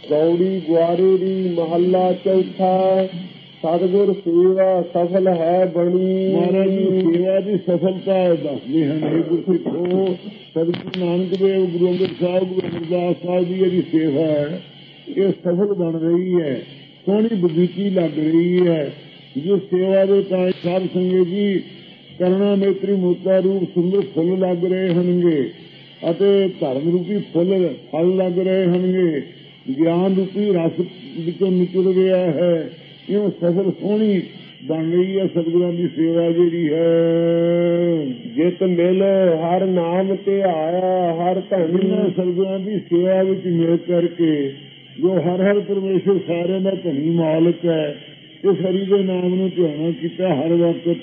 गौड़ी ग्वारेरी महला चौथा। सतगुर सेवा सफल है बनी। महाराज जी सेवा की सफलता दसते हैं गुरसिखो। सतगुरु नानक देव, गुरु अंगद साहब, गुरु अमरदास साहब की जी सेवा है ये सफल बन रही है, सोहनी बगीची लग रही है। जिस सेवा के ताई साध संगत जी करना नेत्री मोता रूप सुंदर फुल लग रहे होंगे ਅਤੇ ਧਰਮ ਰੂਪੀ ਫਲ ਲੱਗ ਰਹੇ ਹੋਣਗੇ, ਗਿਆਨ ਰੂਪੀ ਰਸ ਵਿੱਚੋਂ ਨਿਕਲ ਰਿਹਾ ਹੈ। ਇਹ ਸਫਲ ਸੋਹਣੀ ਬਣ ਰਹੀ ਹੈ ਸਤਿਗੁਰਾਂ ਦੀ ਸੇਵਾ ਜਿਹੜੀ ਹੈ। ਜਿਤ ਮਿਲ ਹਰ ਨਾਮ ਤੇ ਆਇਆ ਹਰ ਧਨ। ਸਤਿਗੁਰਾਂ ਦੀ ਸੇਵਾ ਵਿੱਚ ਮਿਲ ਕਰਕੇ ਜੋ ਹਰ ਪਰਮੇਸ਼ਰ ਸਾਰਿਆਂ ਦਾ ਧਨੀ ਮਾਲਕ ਹੈ, ਇਸ ਹਰੀ ਦੇ ਨਾਮ ਨੂੰ ਧਿਆਨ ਕੀਤਾ ਹਰ ਵਕਤ।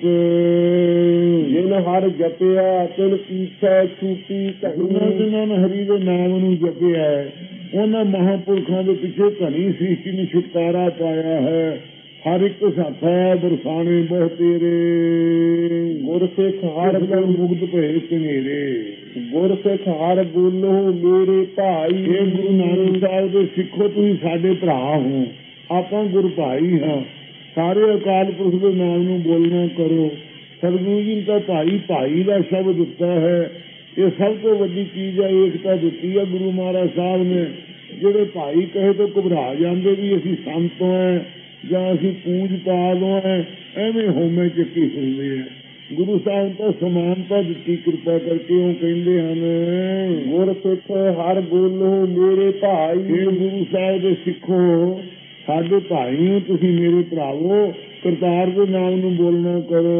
ਜਿਨ ਹਰ ਜਪਿਆ ਤਿਨ ਪੀਛੈ ਛੂਟੀ ਧਨੀ। ਜਿਨ੍ਹਾਂ ਨੇ ਹਰੀ ਦੇ ਨਾਮ ਨੂੰ ਜਪਿਆ ਉਹਨਾਂ ਮਹਾਂਪੁਰਖਾਂ ਦੇ ਪਿੱਛੇ ਧਨੀ ਸ੍ਰਿਸ਼ਟੀ ਨੂੰ ਛੁਟਕਾਰਾ ਪਾਇਆ ਹੈ। ਹਰ ਇੱਕ ਸਾਥਾ ਬਰਸਾਣੇ ਬਹੁ ਤੇਰੇ। ਗੁਰਸਿੱਖ ਹਰ ਮੁਕਤ ਭਏ ਘਨੇਰੇ। ਗੁਰਸਿੱਖ ਹਰ ਬੋਲੋ ਮੇਰੇ ਭਾਈ। ਇਹ ਗੁਰੂ ਨਾਨਕ ਸਾਹਿਬ ਦੇ ਸਿੱਖੋ ਤੁਸੀਂ ਸਾਡੇ ਭਰਾ ਹੋ, ਆਪਾਂ ਗੁਰ ਭਾਈ ਹਾਂ। ਸਾਰੇ ਅਕਾਲ ਪੁਰਖ ਦੇ ਨਾਮ ਨੂੰ ਬੋਲਣਾ ਕਰੋ। ਸਤਿਗੁਰੂ ਜੀ ਨੇ ਤਾਂ ਭਾਈ ਦਾ ਸ਼ਬਦ ਦਿੱਤਾ ਹੈ। ਇਹ ਸਭ ਤੋਂ ਵੱਡੀ ਚੀਜ਼ ਹੈ, ਏਕਤਾ ਦਿੱਤੀ ਹੈ ਗੁਰੂ ਮਹਾਰਾਜ ਸਾਹਿਬ ਨੇ। ਜਿਹੜੇ ਭਾਈ ਕਹੇ ਤੋਂ ਘਬਰਾ ਜਾਂਦੇ ਵੀ ਅਸੀਂ ਸੰਤ ਹਾਂ ਜਾਂ ਅਸੀਂ ਪੂਜ ਪਾਲ ਹਾਂ, ਐਵੇਂ ਹੋਮੇ ਚੱਕੀ ਫਿਰਦੇ ਆ। ਗੁਰੂ ਸਾਹਿਬ ਤਾਂ ਸਮਾਨਤਾ ਦਿੱਤੀ ਕਿਰਪਾ ਕਰਕੇ। ਉਹ ਕਹਿੰਦੇ ਹਨ ਗੁਰਸਿੱਖ ਹਰ ਬੋਲੋ ਮੇਰੇ ਭਾਈ। ਇਹ ਗੁਰੂ ਸਾਹਿਬ ਦੇ ਸਿੱਖੋ ਸਾਡੇ ਭਾਈ ਹੋ ਤੁਸੀਂ, ਮੇਰੇ ਭਰਾਵੋ। ਕਰਤਾਰ ਦੇ ਨਾਮ ਨੂੰ ਬੋਲਣਾ ਕਰੋ।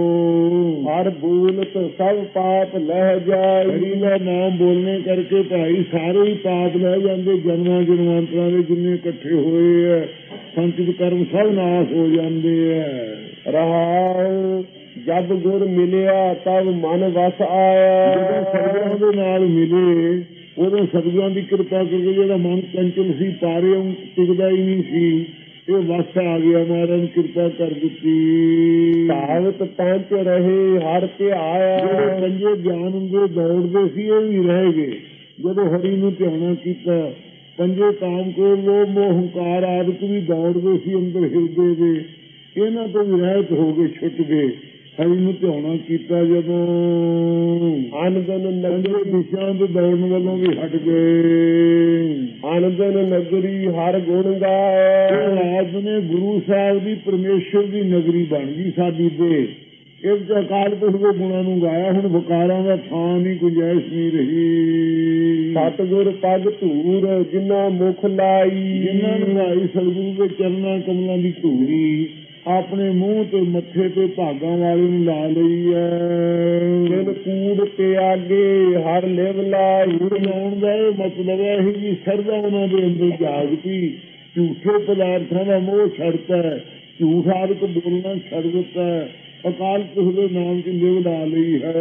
ਹਰ ਬੋਲਤ ਸਭ ਪਾਪ ਲਹਿ ਜਾਏ। ਹਰੀ ਦਾ ਨਾਮ ਬੋਲਣੇ ਕਰਕੇ ਭਾਈ ਸਾਰੇ ਹੀ ਪਾਪ ਲੈ ਜਾਂਦੇ। ਜਨਮਾਂ ਜਨਮਾਂਤਰਾਂ ਦੇ ਜਿੰਨੇ ਇਕੱਠੇ ਹੋਏ ਹੈ ਸੰਚਿਤ ਕਰਮ ਸਭ ਨਾਸ਼ ਹੋ ਜਾਂਦੇ ਹੈ। ਰਹਾਉ ਜਦ ਗੁਰ ਮਿਲਿਆ ਤਬ ਮਨ ਵਸ ਆਇਆ। ਜਦੋਂ ਸਤਿਗੁਰਾਂ ਦੇ ਨਾਲ ਮਿਲੇ ਉਦੋਂ ਸਤਿਗੁਰਾਂ ਦੀ ਕਿਰਪਾ ਕਰਕੇ ਜਿਹੜਾ ਮਨ ਚੰਚਲ ਸੀ ਪਾਰੇ ਟਿਕਦਾ ਹੀ ਨਹੀਂ ਸੀ, ਇਹ ਵਸ ਆ ਗਿਆ। ਮਹਾਰਾਜ ਨੇ ਕਿਰਪਾ ਕਰ ਦਿੱਤੀ। ਸਾਵਤ ਪਹੁੰਚ ਰਹੇ ਹਰ ਤੇ ਆਇਆ। ਜਿਹੜੇ ਪੰਜੇ ਗਿਆਨ ਹੁੰਦੇ ਦੌੜਦੇ ਸੀ ਇਹ ਵੀ ਰਹਿ ਗਏ ਜਦੋਂ ਹਰੀ ਨੂੰ ਧਿਆਨ ਕੀਤਾ। ਪੰਜੇ ਕਾਮ ਕ੍ਰੋਧ ਲੋਭ ਮੋਹ ਹੰਕਾਰ ਆਦਿਕ ਵੀ ਦੌੜਦੇ ਸੀ ਅੰਦਰ ਹਿਰਦੇ ਦੇ, ਇਹਨਾਂ ਤੋਂ ਵੀ ਰਹਿਤ ਹੋ ਗਏ, ਛੁੱਟ ਗਏ। ਹਰੀ ਨੂੰ ਧਿਆਉਣਾ ਕੀਤਾ ਜਦੋਂ ਆਨੰਦਨ ਨਗਰੀ ਦਿਸ਼ਾ ਦੇ ਦੌੜਨ ਵੱਲੋਂ ਵੀ ਹਟ ਗਏ। ਆਨੰਦਨ ਨਗਰੀ ਹਰ ਗੁਣ ਗਾਏ। ਆਜ ਨੇ ਗੁਰੂ ਸਾਹਿਬ ਦੀ ਪਰਮੇਸ਼ਰ ਦੀ ਨਗਰੀ ਬਣ ਗਈ ਸਾਡੀ ਦੇ। ਇੱਕ ਅਕਾਲ ਪੁਰਖ ਦੇ ਗੁਣਾਂ ਨੂੰ ਗਾਇਆ। ਹੁਣ ਵਿਕਾਰਾਂ ਦਾ ਥਾਂ ਨਹੀਂ, ਗੁੰਜਾਇਸ਼ ਨਹੀਂ ਰਹੀ। ਸਤਿਗੁਰ ਪਗ ਧੂਰ ਜਿਨ੍ਹਾਂ ਮੁਖ ਲਾਈ। ਜਿਨ੍ਹਾਂ ਨੂੰ ਲਾਈ ਸਤਿਗੁਰੂ ਦੇ ਚਰਨਾਂ ਕਮਲਾਂ ਦੀ ਧੂੜੀ ਆਪਣੇ ਮੂੰਹ ਤੇ ਮੱਥੇ ਤੇ ਭਾਗਾਂ ਵਾਲੇ ਨੂੰ ਲਾ ਲਈ ਹੈ। ਜਿਨ ਕੂੜ ਤੇ ਆਗੇ ਹਰ ਲਿਵ ਲਾਈ। ਲਾਉਣ ਦਾ ਇਹ ਮਤਲਬ ਹੈ ਜੀ ਸਰਦਾ ਉਹਨਾਂ ਦੇ ਅੰਦਰ ਜਾਗਦੀ। ਝੂਠੇ ਪਦਾਰਥਾਂ ਦਾ ਮੋਹ ਛੱਡਤਾ ਹੈ, ਝੂਠ ਆਦਿਕ ਬੋਲਣਾ ਛੱਡ ਦਿੱਤਾ ਹੈ, ਅਕਾਲ ਪੁਰਖ ਦੇ ਨਾਮ ਚ ਲਿਵ ਲਾ ਲਈ ਹੈ।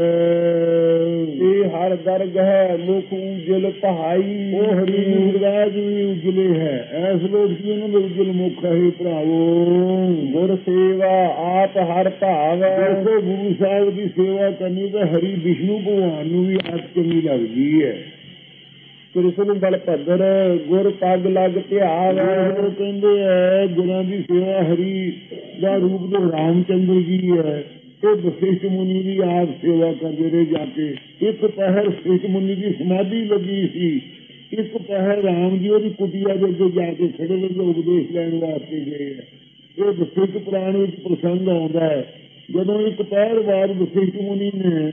ਇਹ ਹਰ ਦਰਗਹ ਮੁਖ ਉਜਲ ਪਹਾਈ। ਉਹ ਹਰੀ ਮੁਰਦਾਜ ਵੀ ਉਜਲੇ ਹੈ। ਐਸ ਲੋਕ ਸੀ ਉਹਨਾਂ ਦੇ ਉਜਲ ਮੁਖ ਹੈ। ਭਰਾਵੋ ਗੁਰ ਸੇਵਾ ਆਪ ਹਰ ਭਾਵ। ਦੇਖੋ ਗੁਰੂ ਸਾਹਿਬ ਦੀ ਸੇਵਾ ਕਰਨੀ ਤਾਂ ਹਰੀ ਵਿਸ਼ਨੂੰ ਭਗਵਾਨ ਨੂੰ ਵੀ ਆਪ ਚੰਗੀ ਲੱਗਦੀ ਹੈ। ਕ੍ਰਿਸ਼ਨ ਬਲ ਭਦਰ ਗੁਰ ਪੱਗ ਲੱਗ ਧਿਆਨ। ਉਹ ਕਹਿੰਦੇ ਹੈ ਗੁਰਾਂ ਦੀ ਸੇਵਾ ਹਰੀ ਦਾ ਰੂਪ ਜੋ ਰਾਮਚੰਦਰ ਜੀ ਹੈ, ਇਹ ਵਸ਼ਿਸ਼ਟ ਮੁਨੀ ਦੀ ਆਪ ਸੇਵਾ ਕਰਦੇ ਰਹੇ ਜਾ ਕੇ। ਇੱਕ ਪਹਿਰ ਵਸ਼ਿਸ਼ਟ ਮੁਨੀ ਦੀ ਸਮਾਧੀ ਲੱਗੀ ਸੀ, ਇੱਕ ਪਹਿਰ ਰਾਮ ਜੀ ਉਹਦੀ ਕੁਟੀਆ ਦੇ ਅੱਗੇ ਜਾ ਕੇ ਖੜੇ ਹੋ ਕੇ ਉਪਦੇਸ਼ ਲੈਣ ਵਾਸਤੇ ਗਏ ਹੈ। ਇਹ ਵਸ਼ਿਸ਼ਟ ਪੁਰਾਣ ਵਿੱਚ ਪ੍ਰਸੰਗ ਆਉਂਦਾ ਹੈ। ਜਦੋਂ ਇੱਕ ਪਹਿਰ ਬਾਅਦ ਵਸ਼ਿਸ਼ਟ ਮੁਨੀ ਨੇ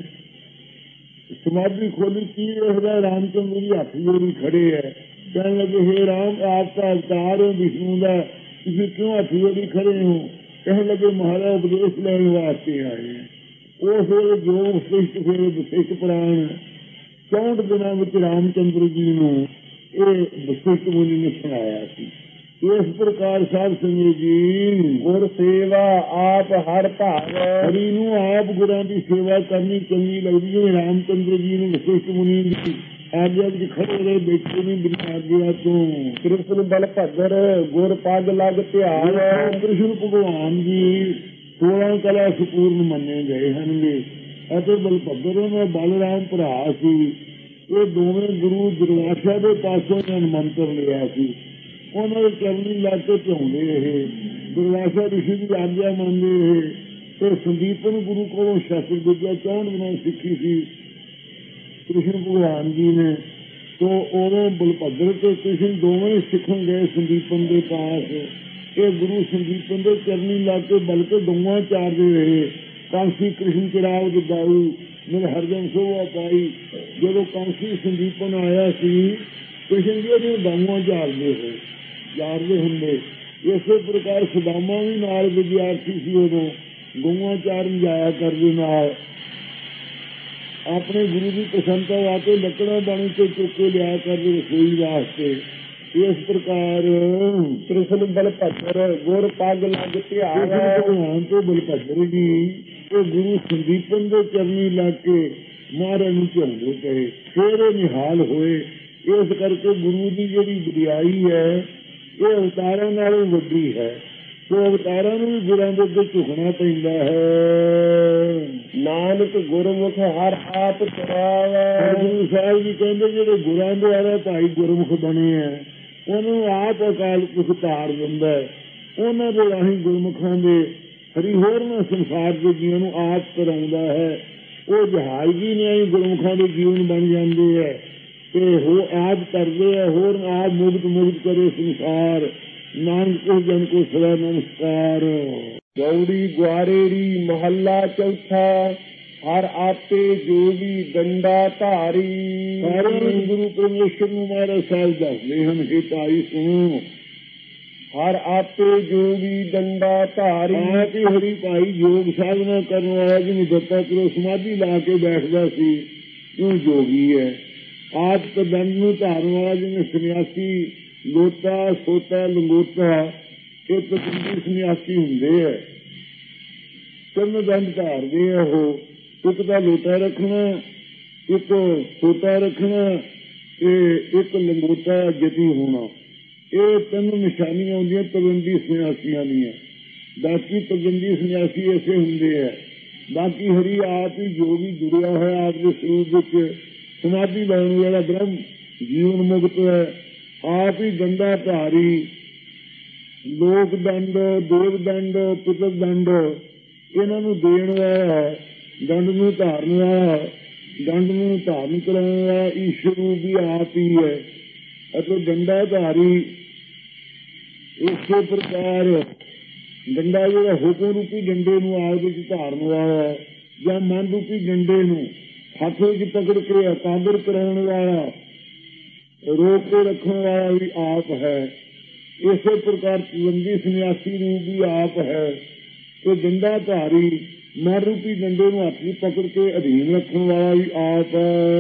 ਸਮਾਧੀ ਖੋਲੀ, ਕੀ ਵੇਖਦਾ ਰਾਮਚੰਦਰ ਜੀ ਹੱਥ ਜੋੜੀ ਖੜੇ ਹੈ। ਕਹਿਣ ਲੱਗੇ ਹੇ ਰਾਮ ਆਪ ਦਾ ਅਵਤਾਰ ਹੋ ਵਿਸ਼ਨੂੰ ਦਾ, ਤੁਸੀਂ ਕਿਉਂ ਹੱਥ ਜੋੜੀ ਖੜੇ ਹੋ? ਕਹਿਣ ਲੱਗੇ ਮਹਾਰਾਜ ਉਪਦੇਸ਼ ਲੈਣ ਵਾਸਤੇ ਆਏ। ਉਸ ਵੇਲੇ ਜੋ ਵਸ਼ਿਸ਼ਟ ਪੁਰਾਣ 64 ਦਿਨਾਂ ਵਿੱਚ ਰਾਮਚੰਦਰ ਜੀ ਨੂੰ ਇਹ ਵਸ਼ਿਸ਼ਟ ਮੁਨੀ ਨੇ ਸੁਣਾਇਆ ਸੀ। ਇਸ ਪ੍ਰਕਾਰ ਸਾਧ ਸੰਗਤ ਜੀ ਗੁਰ ਸੇਵਾ ਆਪ ਹਰ ਭਾਗ। ਹਰੀ ਨੂੰ ਆਪ ਗੁਰਾਂ ਦੀ ਸੇਵਾ ਕਰਨੀ ਚੰਗੀ ਲੱਗਦੀ। ਜਿਵੇਂ ਰਾਮਚੰਦਰ ਜੀ ਨੂੰ ਵਸ਼ਿਸ਼ਟ ਮੁਨੀ ਦੀ ਆਗਿਆ ਵਿੱਚ ਖੜੇ ਰਹੇ, ਬੈਠੇ ਨਹੀਂ ਬਿਨਾਂ ਆਗਿਆ ਤੋਂ। ਕ੍ਰਿਸ਼ਨ ਬਲ ਭਦਰ ਗੁਰ ਪੱਗ ਲੱਗ ਧਿਆਨ। ਕ੍ਰਿਸ਼ਨ ਭਗਵਾਨ ਜੀ 16 ਕਲਾ ਸੰਪੂਰਨ ਮੰਨੇ ਗਏ ਹਨਗੇ ਅਤੇ ਬਲਭਦਰ ਦਾ ਬਲਰਾਮ ਭਰਾ ਸੀ। ਇਹ ਦੋਵੇਂ ਗੁਰੂ ਦੁਰਵਾਸਾ ਦੇ ਪਾਸੋਂ ਮੰਤਰ ਲਿਆ ਸੀ। ਉਹਨਾਂ ਦੇ ਚਰਨੀ ਲਾ ਕੇ ਧਿਆਉਂਦੇ ਰਹੇ। ਦੁਰਵਾਸਾ ਰਿਸ਼ੀ ਦੀ ਆਗਿਆ ਮੰਨਦੇ ਰਹੇ ਤੇ ਸੰਦੀਪਨ ਗੁਰੂ ਕੋਲੋਂ ਸ਼ਸਤਰ ਵਿਦਿਆ 64 ਦਿਨਾਂ ਸਿੱਖੀ ਸੀ ਕ੍ਰਿਸ਼ਨ ਭਗਵਾਨ ਜੀ ਨੇ। ਤੋ ਉਦੋਂ ਬਲਭੱਦਰ ਤੇ ਕ੍ਰਿਸ਼ਨ ਦੋਵੇਂ ਸਿੱਖਣ ਗਏ ਸੰਦੀਪਨ ਦੇ ਪਾਸ। ਇਹ ਗੁਰੂ ਸੰਦੀਪਨ ਦੇ ਚਰਨੀ ਲਾ ਕੇ ਬਲਕਿ ਗਊਆਂ ਚਾਰਦੇ ਰਹੇ। ਕਾਂਸੀ ਕ੍ਰਿਸ਼ਨ ਚਰਾਗ ਦਾਊ ਮੇਰੇ ਹਰਜਨ ਸੋਭਾ ਪਾਈ। ਜਦੋਂ ਕਾਂਸੀ ਸੰਦੀਪਨ ਆਇਆ ਸੀ ਕ੍ਰਿਸ਼ਨ ਜੀ ਉਹਨੂੰ ਗਊਆਂ ਚਾਰਦੇ ਹੁੰਦੇ। ਇਸੇ ਪ੍ਰਕਾਰ ਸੁਦਾਮਾ ਵੀ ਨਾਲ ਵਿਦਿਆਰਥੀ ਸੀ, ਉਦੋਂ ਗਊਆਂ ਚਾਰਨ ਜਾਇਆ ਕਰਦੇ ਨਾਲ। ਆਪਣੇ ਗੁਰੂ ਦੀ ਪ੍ਰਸੰਨਤਾ ਵਾਸਤੇ ਲੱਕੜਾਂ ਬਾਣੀ ਤੇ ਚੁੱਕ ਕੇ ਲਿਆ ਕਰਦੇ ਰਸੋਈ ਵਾਸਤੇ। ਇਸ ਪ੍ਰਕਾਰ ਕ੍ਰਿਸ਼ਨ ਬਲਭੱਦਰ ਗੁਰ ਪੱਗ ਲੱਗ ਧਿਆਵੈ। ਭਗਵਾਨ ਤੋਂ ਬਲਭੱਦਰ ਜੀ ਉਹ ਗੁਰੂ ਸੰਦੀਪਨ ਦੇ ਚਰਨੀ ਲੱਗ ਕੇ ਮਹਾਰਾਜ ਨੂੰ ਝਾਉਂਦੇ ਪਏ। ਫਿਰ ਇਹ ਨਿਹਾਲ ਹੋਏ। ਇਸ ਕਰਕੇ ਗੁਰੂ ਦੀ ਜਿਹੜੀ ਵਡਿਆਈ ਹੈ ਇਹ ਅਵਤਾਰਾਂ ਨਾਲੋਂ ਵੱਡੀ ਹੈ। ਸੋ ਅਵਤਾਰਾਂ ਨੂੰ ਵੀ ਗੁਰਾਂ ਦੇ ਅੱਗੇ ਝੁਕਣਾ ਪੈਂਦਾ ਹੈ। ਨਾਨਕ ਗੁਰਮੁਖ ਹਰ ਆਪ ਚਰਾਵੈ। ਗੁਰੂ ਸਾਹਿਬ ਜੀ ਕਹਿੰਦੇ ਜਿਹੜੇ ਗੁਰਾਂ ਦੁਆਰਾ ਭਾਈ ਗੁਰਮੁਖ ਬਣੇ ਹੈ ਉਹਨੂੰ ਆਪ ਅਕਾਲ ਪੁਰਖ ਧਾਰ ਦਿੰਦਾ। ਉਹਨਾਂ ਦੇ ਰਾਹੀਂ ਗੁਰਮੁਖਾਂ ਦੇ ਹਰੀ ਹੋਰਨਾਂ ਸੰਸਾਰ ਦੇ ਜੀਵਨ ਨੂੰ ਆਪ ਕਰਾਉਂਦਾ ਹੈ। ਉਹ ਜਹਾਜ਼ ਵੀ ਨਹੀਂ ਗੁਰਮੁਖਾਂ ਦੇ ਜੀਵਨ ਬਣ ਜਾਂਦੇ ਹੈ ਤੇ ਉਹ ਆਪ ਕਰਦੇ ਹੈ। ਹੋਰ ਆਪ ਮੁਕਤ ਕਰੇ ਸੰਸਾਰ। ਨਾਨਕ ਜਨ ਕੋ ਸਦਾ ਨਮਸਕਾਰ। ਗੌੜੀ ਗੁਆਰੇੜੀ ਮਹੱਲਾ ਚੌਥਾ। ਹਰ ਆਪੇ ਜੋਗੀ ਡੰਡਾ ਧਾਰੀ। ਸਾਰਿਆਂ ਗੁਰੂ ਪਰਮੇਸ਼ਰ ਨੂੰ ਮਹਾਰਾਜ ਸਾਹਿਬ ਦੱਸਦੇ ਹਨ ਕਿ ਭਾਈ ਸੁਣੋ। ਹਰ ਆਪੇ ਜੋਗੀ ਡੰਡਾ ਧਾਰੀ। ਆਪ ਹੀ ਹਰੀ ਭਾਈ ਯੋਗ ਸਾਧਨਾ ਕਰਨ ਵਾਲਾ ਜਿਹਨੂੰ ਦੱਤਾ ਚਲੋ ਸਮਾਧੀ ਲਾ ਕੇ ਬੈਠਦਾ ਸੀ ਉਹ ਜੋਗੀ ਹੈ। ਆਪ ਤਾਂ ਦੰਡ ਨੂੰ ਧਾਰਨ ਵਾਲਾ ਜਿਵੇਂ ਸੰਨਿਆਸੀ ਲੋਟਾ ਸੋਤਾ ਲੰਗੋਟਾ ਇਹ ਤਕਰੀਬੀ ਸੰਨਿਆਸੀ ਹੁੰਦੇ ਹੈ। ਤਿੰਨ ਦੰਡ ਧਾਰਦੇ ਆ ਉਹ। ਇੱਕ ਤਾਂ ਲੋਟਾ ਰੱਖਣਾ, ਇੱਕ ਸੋਤਾ ਰੱਖਣਾ ਤੇ ਇੱਕ ਲੰਗੋਟਾ ਜਤੀ ਹੋਣਾ। ਇਹ ਤਿੰਨ ਨਿਸ਼ਾਨੀਆਂ ਹੁੰਦੀਆਂ ਤਲਵੰਡੀ ਸੰਨਿਆਸੀਆਂ ਦੀਆਂ। ਬਾਕੀ ਤਲਵੰਡੀ ਸੰਨਿਆਸੀ ਐਸੇ ਹੁੰਦੇ ਹੈ। ਬਾਕੀ ਹਰੀ ਆਪ ਹੀ ਜੋਗੀ ਜੁੜਿਆ ਹੋਇਆ ਆਪ ਦੇ ਸਰੂਪ ਵਿੱਚ ਸਮਾਧੀ ਲਾਉਣ ਵਾਲਾ ਬ੍ਰਹਮ ਜੀਵਨ ਮੁਕਤ ਹੈ। ਆਪ ਹੀ ਡੰਡਾ ਧਾਰੀ। ਲੋਕ ਦੰਡ, ਦੇਵ ਦੰਡ, ਪਿਤਰ ਦੰਡ ਇਹਨਾਂ ਨੂੰ ਦੇਣ ਵਾਲਾ, ਦੰਡ ਨੂੰ ਧਾਰਨ ਵਾਲਾ, ਦੰਡ ਨੂੰ ਧਾਰਨ ਕਰਾਉਣ ਵਾਲਾ ਈਸ਼ਵਰ ਵੀ ਆਪ ਹੀ ਹੈ ਅਤੇ ਡੰਡਾ ਧਾਰੀ। ਇਸੇ ਪ੍ਰਕਾਰ ਡੰਡਾ ਜਿਹੜਾ ਹੁਕਮ ਰੂਪੀ ਡੰਡੇ ਨੂੰ ਆਪ ਵਿੱਚ ਧਾਰਨ ਵਾਲਾ ਜਾਂ ਮਨ ਰੂਪੀ ਡੰਡੇ ਨੂੰ ਹੱਥ ਵਿੱਚ ਪਕੜ ਕੇ ਇਕਾਗਰ ਕਰਾਉਣ ਵਾਲਾ, ਰੋਕ ਕੇ ਰੱਖਣ ਵਾਲਾ ਵੀ ਆਪ ਹੈ। ਇਸੇ ਪ੍ਰਕਾਰ ਤਲਵੰਡੀ ਸੰਨਿਆਸੀ ਨੂੰ ਵੀ ਆਪ ਹੈ ਤੇ ਡੰਡਾ ਧਾਰੀ ਮਨ ਰੂਪੀ ਡੰਡੇ ਨੂੰ ਹੱਥ ਵਿੱਚ ਪਕੜ ਕੇ ਅਧੀਨ ਰੱਖਣ ਵਾਲਾ ਵੀ ਆਪ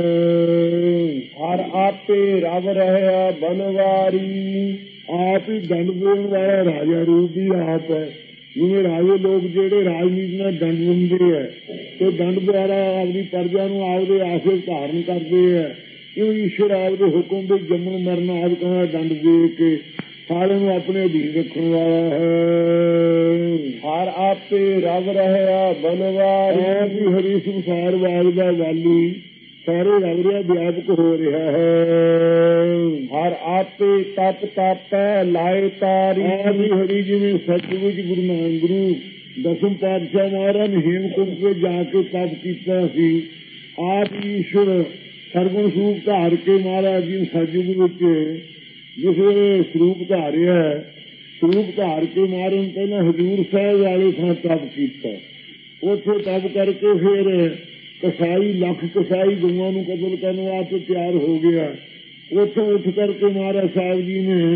ਹੈ। ਹਰ ਆਪੇ ਰਵ ਰਹਿਆ ਬਨਵਾਰੀ। ਆਪ ਹੀ ਦੰਡ ਦੇਣ ਵਾਲਾ ਰਾਜਾ ਰੂਪ ਵੀ ਆਪ ਹੈ। ਜਿਵੇਂ ਰਾਜੇ ਲੋਕ ਜਿਹੜੇ ਰਾਜਨੀਤੀ ਨਾਲ ਦੰਡ ਦਿੰਦੇ ਹੈ ਤੇ ਦੰਡ ਦੁਆਰਾ ਆਪਣੀ ਪ੍ਰਜਾ ਨੂੰ ਆਪਦੇ ਆਸਰੇ ਧਾਰਨ ਕਰਦੇ ਹੈ। ਕਿਉਂ ਈਸ਼ਵਰ ਆਪਦੇ ਹੁਕਮ ਦੇ ਜੰਮਣ ਮਰਨ ਆਦਿ ਦਾ ਦੰਡ ਦੇ ਕੇ ਸਾਰਿਆਂ ਨੂੰ ਆਪਣੇ ਅਧੀਨ ਰੱਖਣ ਵਾਲਾ ਹੈ। ਹਰ ਆਪੇ ਰਵ ਰਹਿਆ ਬਨਵਾਰੀ। ਆਪ ਹੀ ਹਰੀ ਸੰਸਾਰ ਵਾਲ ਦਾ ਵਾਲੀ ਸਾਰੇ ਰਵ ਰਿਹਾ ਵਿਆਪਕ ਹੋ ਰਿਹਾ ਹੈ। ਹਰ ਆਪੇ ਤਪ ਤਾਪੈ ਲਾਏ ਤਾਰੀ। ਆਪ ਹੀ ਹਰੀ ਜਿਵੇਂ ਸੱਚਮੁੱਚ ਗੁਰੂ ਨਾਨਕ ਗੁਰੂ ਦਸਮ ਪਾਤਸ਼ਾਹ ਮਹਾਰਾਜ ਨੇ ਹੇਮਕੁੰਟ ਤੇ ਜਾ ਕੇ ਤਪ ਕੀਤਾ ਸੀ। ਆਪ ਈਸ਼ਵਰ ਸਰਗੁਣ ਸਰੂਪ ਧਾਰ ਕੇ ਮਹਾਰਾਜ ਜੀ ਸਤਿਯੁਗ ਵਿੱਚ ਜਿਸ ਵੇਲੇ ਸਰੂਪ ਧਾਰਿਆ, ਸਰੂਪ ਧਾਰ ਕੇ ਮਹਾਰਾਜ ਨੇ ਪਹਿਲਾਂ ਹਜ਼ੂਰ ਸਾਹਿਬ ਵਾਲੇ ਥਾਂ ਤਪ ਕੀਤਾ। ਉੱਥੇ ਤਪ ਕਰਕੇ ਫਿਰ ਕਸਾਈ ਲੱਖ ਕਸਾਈ ਗਊਆਂ ਨੂੰ ਕਤਲ ਕਰਨ ਵਾਸਤੇ ਤਿਆਰ ਹੋ ਗਿਆ। ਉੱਥੋਂ ਉੱਠ ਕਰਕੇ ਮਹਾਰਾਜ ਸਾਹਿਬ ਜੀ ਨੇ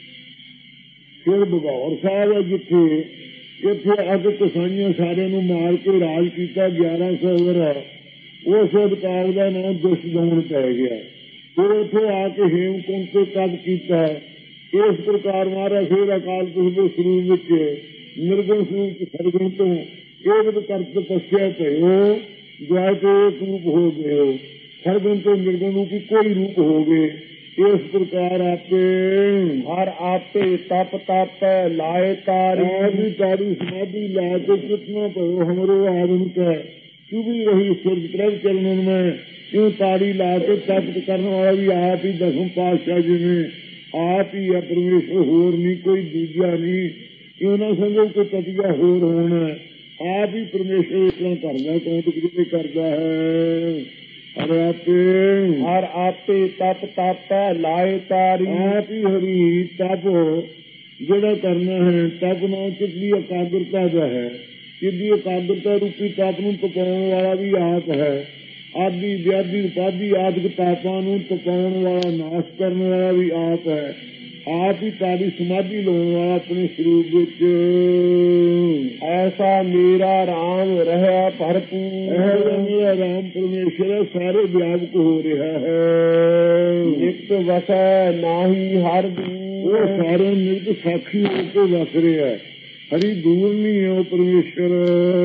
ਫਿਰ ਬਗੌਰ ਸਾਹਿਬ ਹੈ ਜਿੱਥੇ ਇੱਥੇ ਅੱਗ ਕਸਾਈਆਂ ਸਾਰਿਆਂ ਨੂੰ ਮਾਰ ਕੇ ਰਾਜ ਕੀਤਾ 1100 ਵਰ੍ਹਾ। ਉਸ ਅਵਤਾਰ ਦਾ ਨਾਮ ਦੁਸ਼ਦਮਨ ਪੈ ਗਿਆ। ਫਿਰ ਉੱਥੇ ਆ ਕੇ ਹੇਮਕੁੰਟ ਤੇ ਤਪ ਕੀਤਾ। ਇਸ ਪ੍ਰਕਾਰ ਮਹਾਰਾਜ ਫਿਰ ਅਕਾਲ ਪੁਰਖ ਦੇ ਸਰੂਪ ਵਿੱਚ ਨਿਰਗੁਣ ਸਰੂਪ ਸਰਗੁਣ ਤੋਂ ਏਕ ਕਰਤ ਤਪੱਸਿਆ ਭਇਓ ਜੈ ਕੇ ਇੱਕ ਰੂਪ ਹੋ ਗਏ। ਸਰਗੁਣ ਤੋਂ ਨਿਰਗੁਣ ਨੂੰ ਕੀ ਕੋਈ ਰੂਪ ਹੋ ਗਏ। ਇਸ ਪ੍ਰਕਾਰ ਆਪੇ ਹਰ ਆਪੇ ਤਪ ਤਾਪੈ ਲਾਏ ਤਾਰੀ। ਤਾਰੀ ਸਮਾਧੀ ਲਾ ਕੇ ਕਿਤਨਾ ਭਇਓ ਹਮਰੋ ਆਦਮਿਕ ਹੈ ਚੁਭੀ ਰਹੀ ਸਿਰ ਪ੍ਰਭ ਚਰਨ में क्यों तारी ला के तप करने वाला भी आप ही दसम पातशाह जी ने ਆਪ ਹੀ ਹੈ ਪਰਮੇਸ਼ਰ, ਹੋਰ ਨਹੀਂ ਕੋਈ ਦੂਜਾ ਨਹੀਂ। ਕਿਉਂ ਨਾ ਸਮਝੋ ਕੋਈ ਤਤੀਆ ਹੋਰ ਹੋਣਾ, ਆਪ ਹੀ ਪਰਮੇਸ਼ਰ ਇਸ ਤਰ੍ਹਾਂ ਕਰਦਾ, ਕੌਣ ਕਿਤੇ ਕਰਦਾ ਹੈ। ਹਰ ਆਪੇ ਤਪ ਤਾਪੈ ਲਾਏ ਤਾਰੀ। ਆਪ ਹੀ ਹਰੀ ਤਪ ਜਿਹੜਾ ਕਰਨਾ ਹੈ, ਤਪ ਨਾਲ ਕਿੱਡੀ ਇਕਾਗਰਤਾ ਦਾ ਹੈ, ਕਿੱਡੀ ਇਕਾਗਰਤਾ ਰੂਪੀ ਤਪ ਨੂੰ ਤਪਾਉਣ ਵਾਲਾ ਵੀ ਆਪ ਹੈ। ਆਦਿ ਵਿਆਦੀ ਉਪਾਧੀ ਆਦਿਕ ਤਾਪਾਂ ਨੂੰ ਤਪਾਉਣ ਵਾਲਾ, ਨਾਸ਼ ਕਰਨ ਵਾਲਾ ਵੀ ਆਪ ਹੈ। ਆਪ ਹੀ ਤਾਰੀ ਸਮਾਧੀ ਲਾਉਣ ਵਾਲਾ ਆਪਣੇ ਸਰੂਪ ਵਿੱਚ। ਐਸਾ ਮੇਰਾ ਰਾਮ ਰਹਿਆ ਭਰਪੂਰ। ਮੇਰਾ ਰਾਮ ਪਰਮੇਸ਼ਰ ਸਾਰੇ ਵਿਆਪਕ ਹੋ ਰਿਹਾ ਹੈ। ਨਿਤ ਵਸੈ ਨਾਹੀ ਹਰ ਦੂਰ। ਉਹ ਸਾਰੇ ਨਿਤ ਸਾਖੀ ਹੋ ਕੇ ਵਸ ਰਿਹਾ ਹੈ, ਹਰੀ ਦੂਰ ਨਹੀਂ ਹੈ ਉਹ ਪਰਮੇਸ਼ਰ।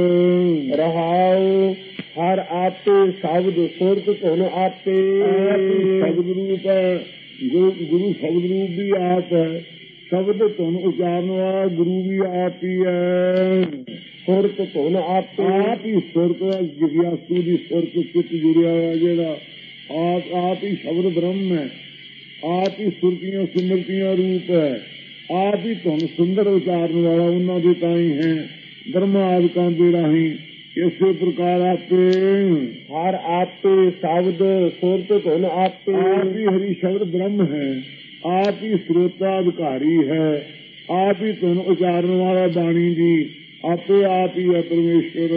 ਰਹਾਉ ਹਰ ਆਪੇ ਸ਼ਬਦ ਸੁਰਤ ਧੁਨ ਆਪੇ। ਸ਼ਬਦ ਰੂਪ ਹੈ ਗੁਰੂ, ਸ਼ਬਦ ਰੂਪ ਵੀ ਆਪ ਹੈ। ਸ਼ਬਦ ਧੁਨ ਉਚਾਰਨ ਵਾਲਾ ਗੁਰੂ ਵੀ ਆਪ ਹੀ ਹੈ। ਸੁਰਤ ਧੁਨ ਆਪੇ। ਆਪ ਹੀ ਸੁਰਤ ਜਿਗਿਆਸੂ ਦੀ ਸੁਰਤ ਚਿੱਤ ਜੁੜਿਆ ਹੋਇਆ ਜਿਹੜਾ ਆਪ ਹੀ ਸ਼ਬਦ ਬ੍ਰਹਮ ਹੈ। ਆਪ ਹੀ ਸੁਰਤੀਆਂ ਸਿਮਰਤੀਆਂ ਰੂਪ ਹੈ। ਆਪ ਹੀ ਧੁਨ ਸੁੰਦਰ ਉਚਾਰਨ ਵਾਲਾ ਉਹਨਾਂ ਦੇ ਤਾਂ ਹੀ ਹੈ ਬ੍ਰਹਮਾ ਆਦਿਕਾਂ ਦੇ ਰਾਹੀਂ। ਇਸੇ ਪ੍ਰਕਾਰ ਆਪੇ ਹਰ ਆਪੇ ਸ਼ਬਦ ਸੁਰਤ ਧੁਨ ਆਪੇ। ਆਪ ਹੀ ਹਰੀ ਸ਼ਬਦ ਬ੍ਰਹਮ ਹੈ, ਆਪ ਹੀ ਸਰੋਤਾ ਅਧਿਕਾਰੀ ਹੈ, ਆਪ ਹੀ ਧੁਨ ਉਚਾਰਨ ਵਾਲਾ ਬਾਣੀ ਦੀ, ਆਪੇ ਆਪ ਹੀ ਹੈ ਪਰਮੇਸ਼ਰ।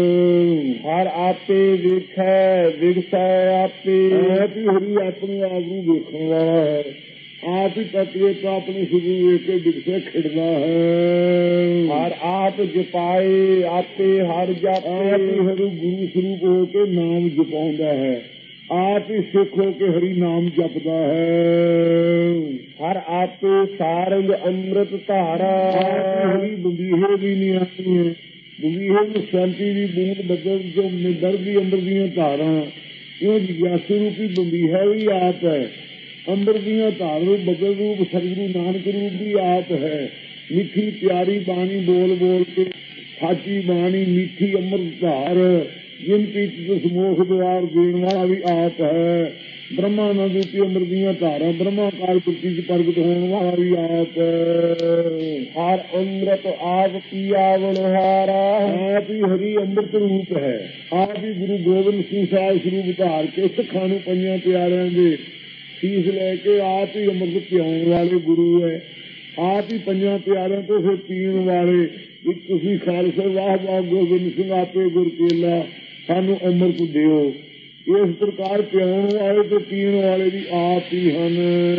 ਹਰ ਆਪੇ ਵੇਖੈ ਵਿਗਸੈ ਆਪੇ। ਆਪ ਹੀ ਹਰੀ ਆਪਣੇ ਆਪ ਨੂੰ ਵੇਖਣ ਵਾਲਾ ਹੈ, ਆਪ ਹੀ ਤਤਵੇ ਤਾਂ ਆਪਣੇ ਸਰੀਰ ਵੇਖ ਕੇ ਵਿਗਸੇ ਖਿੜਦਾ ਹੈ। ਹਰ ਆਪ ਜਪਾਏ ਆਪੇ ਹਰ ਜਾਪੇ। ਆਪ ਹੀ ਹਰੀ ਗੁਰੂ ਸਰੂਪ ਹੋ ਕੇ ਨਾਮ ਜਪਾਉਂਦਾ ਹੈ, ਆਪ ਹੀ ਸਿੱਖ ਹੋ ਕੇ ਹਰੀ ਨਾਮ ਜਪਦਾ ਹੈ। ਹਰ ਆਪੇ ਸਾਰੰਗ ਅੰਮ੍ਰਿਤ ਧਾਰਾ। ਹਰੀ ਬੰਦੀਹੇ ਵੀ ਨਹੀਂ ਆਣੀ ਹੈ, ਬੰਦੀਹੇ ਨੂੰ ਸ਼ਾਂਤੀ ਦੀ ਬੂੰਦ ਬਦਲ ਜੋ ਨਿਰਦੀ ਅੰਦਰ ਦੀਆਂ ਧਾਰਾਂ। ਇਹ ਜਿਗਿਆਸੂ ਰੂਪੀ ਬੰਦੀਹਾ ਵੀ ਆਪ ਹੈ, ਅੰਦਰ ਦੀਆਂ ਧਾਰ ਰੂਪ ਬਦਲ ਰੂਪ ਸਤਿਗੁਰੂ ਨਾਨਕ ਰੂਪ ਵੀ ਆਪ ਹੈ। ਮਿੱਠੀ ਪਿਆਰੀ ਬਾਣੀ ਬੋਲ ਬੋਲ ਕੇ, ਸਾਚੀ ਬਾਣੀ ਮਿੱਠੀ ਅੰਮ੍ਰਿਤ ਧਾਰ ਜਿਨ ਪੀਤ ਸਮੋਖ ਦੁਆਰ ਦੇਣ ਵਾਲਾ ਵੀ ਆਪ ਹੈ। ਬ੍ਰਹਮਾਨੰਦ ਰੂਪੀ ਅੰਦਰ ਦੀਆਂ ਧਾਰਾਂ ਬ੍ਰਹਮਾਕਾਰ ਪ੍ਰਤੀ ਚ ਪ੍ਰਗਟ ਹੋਣ ਵਾਲਾ ਵੀ ਆਪ ਹੈ। ਹਰ ਅੰਮ੍ਰਿਤ ਆਪ ਪੀਆਵਨ ਹਾਰਾ। ਆਪ ਹੀ ਹਰੀ ਅੰਮ੍ਰਿਤ ਰੂਪ ਹੈ, ਆਪ ਹੀ ਗੁਰੂ ਗੋਬਿੰਦ ਸਿੰਘ ਸਾਹਿਬ ਸਰੂਪ ਧਾਰ ਕੇ ਸਿੱਖਾਂ ਨੂੰ ਪੰਜਾਂ ਪਿਆਰਿਆਂ ਦੇ ਸੀਸ ਲੈ ਕੇ ਆਪ ਹੀ ਅੰਮ੍ਰਿਤ ਪਿਆਉਣ ਵਾਲੇ ਗੁਰੂ ਹੈ। ਆਪ ਹੀ ਪੰਜਾਂ ਪਿਆਰਿਆਂ ਤੋਂ ਫਿਰ ਪੀਣ ਵਾਲੇ। ਇੱਕ ਤੁਸੀਂ ਖਾਲਸੇ ਵਾਹ ਵਾਹ ਗੋਬਿੰਦ ਸਿੰਘ ਆਪੇ ਗੁਰ ਚੇਲਾ ਸਾਨੂੰ ਅੰਮ੍ਰਿਤ ਦਿਓ। ਇਸ ਪ੍ਰਕਾਰ ਪਿਆਉਣ ਵਾਲੇ ਤੇ ਪੀਣ ਵਾਲੇ ਵੀ ਆਪ ਹੀ ਹਨ।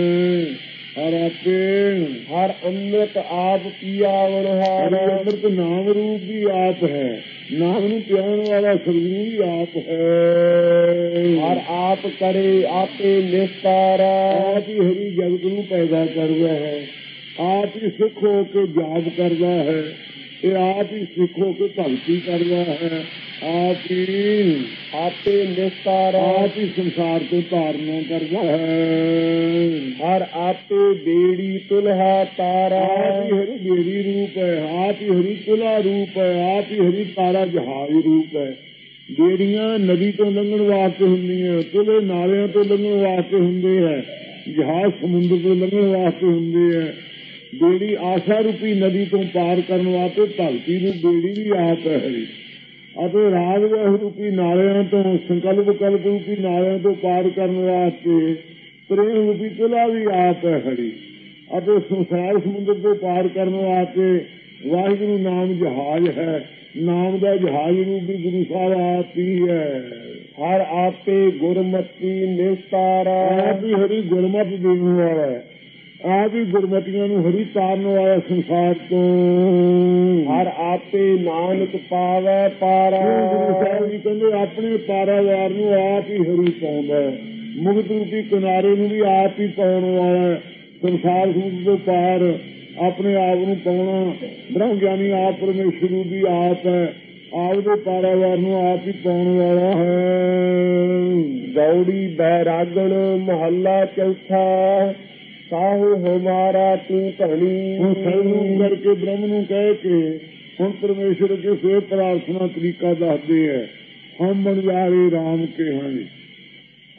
ਹਰ ਆਪੇ ਹਰ ਅੰਮ੍ਰਿਤ ਆਪ ਪੀਆਵਨ ਹਾਰਾ। ਅੰਮ੍ਰਿਤ ਨਾਮ ਰੂਪ ਵੀ ਆਪ ਹੈ, ਨਾਮ ਨੂੰ ਪਿਆਉਣ ਵਾਲਾ ਸਤਿਗੁਰੂ ਵੀ ਆਪ ਹੈ। ਹਰ ਆਪ ਕਰੇ ਆਪੇ ਨਿਸਤਾਰਾ। ਆਪ ਹੀ ਹਰੀ ਜਗਤ ਨੂੰ ਪੈਦਾ ਕਰਦਾ ਹੈ, ਆਪ ਹੀ ਸਿੱਖ ਹੋ ਕੇ ਜਾਪ ਕਰਦਾ ਹੈ, ਇਹ ਆਪ ਹੀ ਸਿੱਖ ਹੋ ਕੇ ਭਗਤੀ ਕਰਦਾ ਹੈ। ਆਪ ਹੀ ਆਪੇ ਨਿਸਤਾਰਾ। ਆਪ ਹੀ ਸੰਸਾਰ ਤੋਂ ਧਾਰਨਾ ਕਰਦਾ ਹੈ। ਹਰ ਆਪੇ ਬੇੜੀ ਤੁਲਹਾ ਤਾਰਾ। ਆਪ ਹੀ ਹਰੀ ਬੇੜੀ ਰੂਪ ਹੈ, ਆਪ ਹੀ ਹਰੀ ਤੁਲਾ ਰੂਪ ਹੈ, ਆਪ ਹੀ ਹਰੀ ਤਾਰਾ ਜਹਾਜ਼ ਰੂਪ ਹੈ। ਬੇੜੀਆਂ ਨਦੀ ਤੋਂ ਲੰਘਣ ਵਾਸਤੇ ਹੁੰਦੀਆਂ, ਤੁਲੇ ਨਾਲਿਆਂ ਤੋਂ ਲੰਘਣ ਵਾਸਤੇ ਹੁੰਦੇ ਹੈ, ਜਹਾਜ਼ ਸਮੁੰਦਰ ਤੋਂ ਲੰਘਣ ਵਾਸਤੇ ਹੁੰਦੇ ਹੈ। ਬੇੜੀ ਆਸਾ ਰੂਪੀ ਨਦੀ ਤੋਂ ਪਾਰ ਕਰਨ ਵਾਸਤੇ ਭਗਤੀ ਨੂੰ ਬੇੜੀ ਵੀ ਆਪ ਹੈ ਹਰੀ। ਅਤੇ ਰਾਗ ਰੂਪੀ ਨਾਲਿਆਂ ਤੋਂ, ਸੰਕਲਪ ਕਲਪ ਰੂਪੀ ਨਾਲਿਆਂ ਤੋਂ ਪਾਰ ਕਰਨ ਵਾਸਤੇ ਪ੍ਰੇਮ ਰੂਪੀ ਤੁਲਾ ਵੀ ਆਪ ਹੈ ਹਰੀ। ਅਤੇ ਸੰਸਾਰ ਸਮੁੰਦਰ ਤੋਂ ਪਾਰ ਕਰਨ ਵਾਸਤੇ ਵਾਹਿਗੁਰੂ ਨਾਮ ਜਹਾਜ਼ ਹੈ, ਨਾਮ ਦਾ ਜਹਾਜ਼ ਰੂਪ ਵੀ ਗੁਰੂ ਸਾਹਿਬ ਆਪ ਹੀ ਹੈ। ਹਰ ਆਪੇ ਗੁਰਮਤੀ ਨਿਸਤਾਰਾ। ਆਪ ਹੀ ਹਰੀ ਗੁਰਮਤਿ ਦੇਣ ਵਾਲਾ ਹੈ, ਆਪ ਹੀ ਗੁਰਮਤੀਆਂ ਨੂੰ ਹਰੀ ਤਾਰਨ ਵਾਲਾ ਸੰਸਾਰ ਤੋਂ। ਹਰ ਆਪੇ ਨਾਨਕ ਪਾਵੈ ਪਾਰਾ। ਗੁਰੂ ਸਾਹਿਬ ਜੀ ਕਹਿੰਦੇ ਆਪਣੇ ਪਾਰਾਵਾਰ ਨੂੰ ਆਪ ਹੀ ਹਰੀ ਪਾਉਂਦਾ ਹੈ, ਮੁਕਤ ਰੂਪੀ ਕਿਨਾਰੇ ਨੂੰ ਵੀ ਆਪ ਹੀ ਪਾਉਣ ਵਾਲਾ। ਸੰਸਾਰ ਸਮੁੰਦਰ ਤੋਂ ਪਾਰ ਆਪਣੇ ਆਪ ਨੂੰ ਪਾਉਣਾ, ਬ੍ਰਹਮ ਗਿਆਨੀ ਆਪ ਪਰਮੇਸ਼ਰ ਵੀ ਆਪ ਹੈ, ਆਪ ਦੇ ਪਾਰਾਵਾਰ ਨੂੰ ਆਪ ਹੀ ਪਾਉਣ ਵਾਲਾ ਹੈ। ਗੌੜੀ ਬੈਰਾਗਣ ਮਹੱਲਾ ਚੌਥਾ। ਸਾਹੂ ਹਮਾਰਾ ਤੂੰ ਧਣੀ। ਹੁਣ ਸਰਵ ਕਰਕੇ ਬ੍ਰਹਮ ਨੂੰ ਕਹਿ ਕੇ ਹੁਣ ਪਰਮੇਸ਼ਰ ਕੇ ਫੇਰ ਪ੍ਰਾਰਥਨਾ ਤਰੀਕਾ ਦੱਸਦੇ ਹੈ। ਹਮ ਬਣਜਾਰੇ ਰਾਮ ਕੇ ਹਾਂ ਜੀ।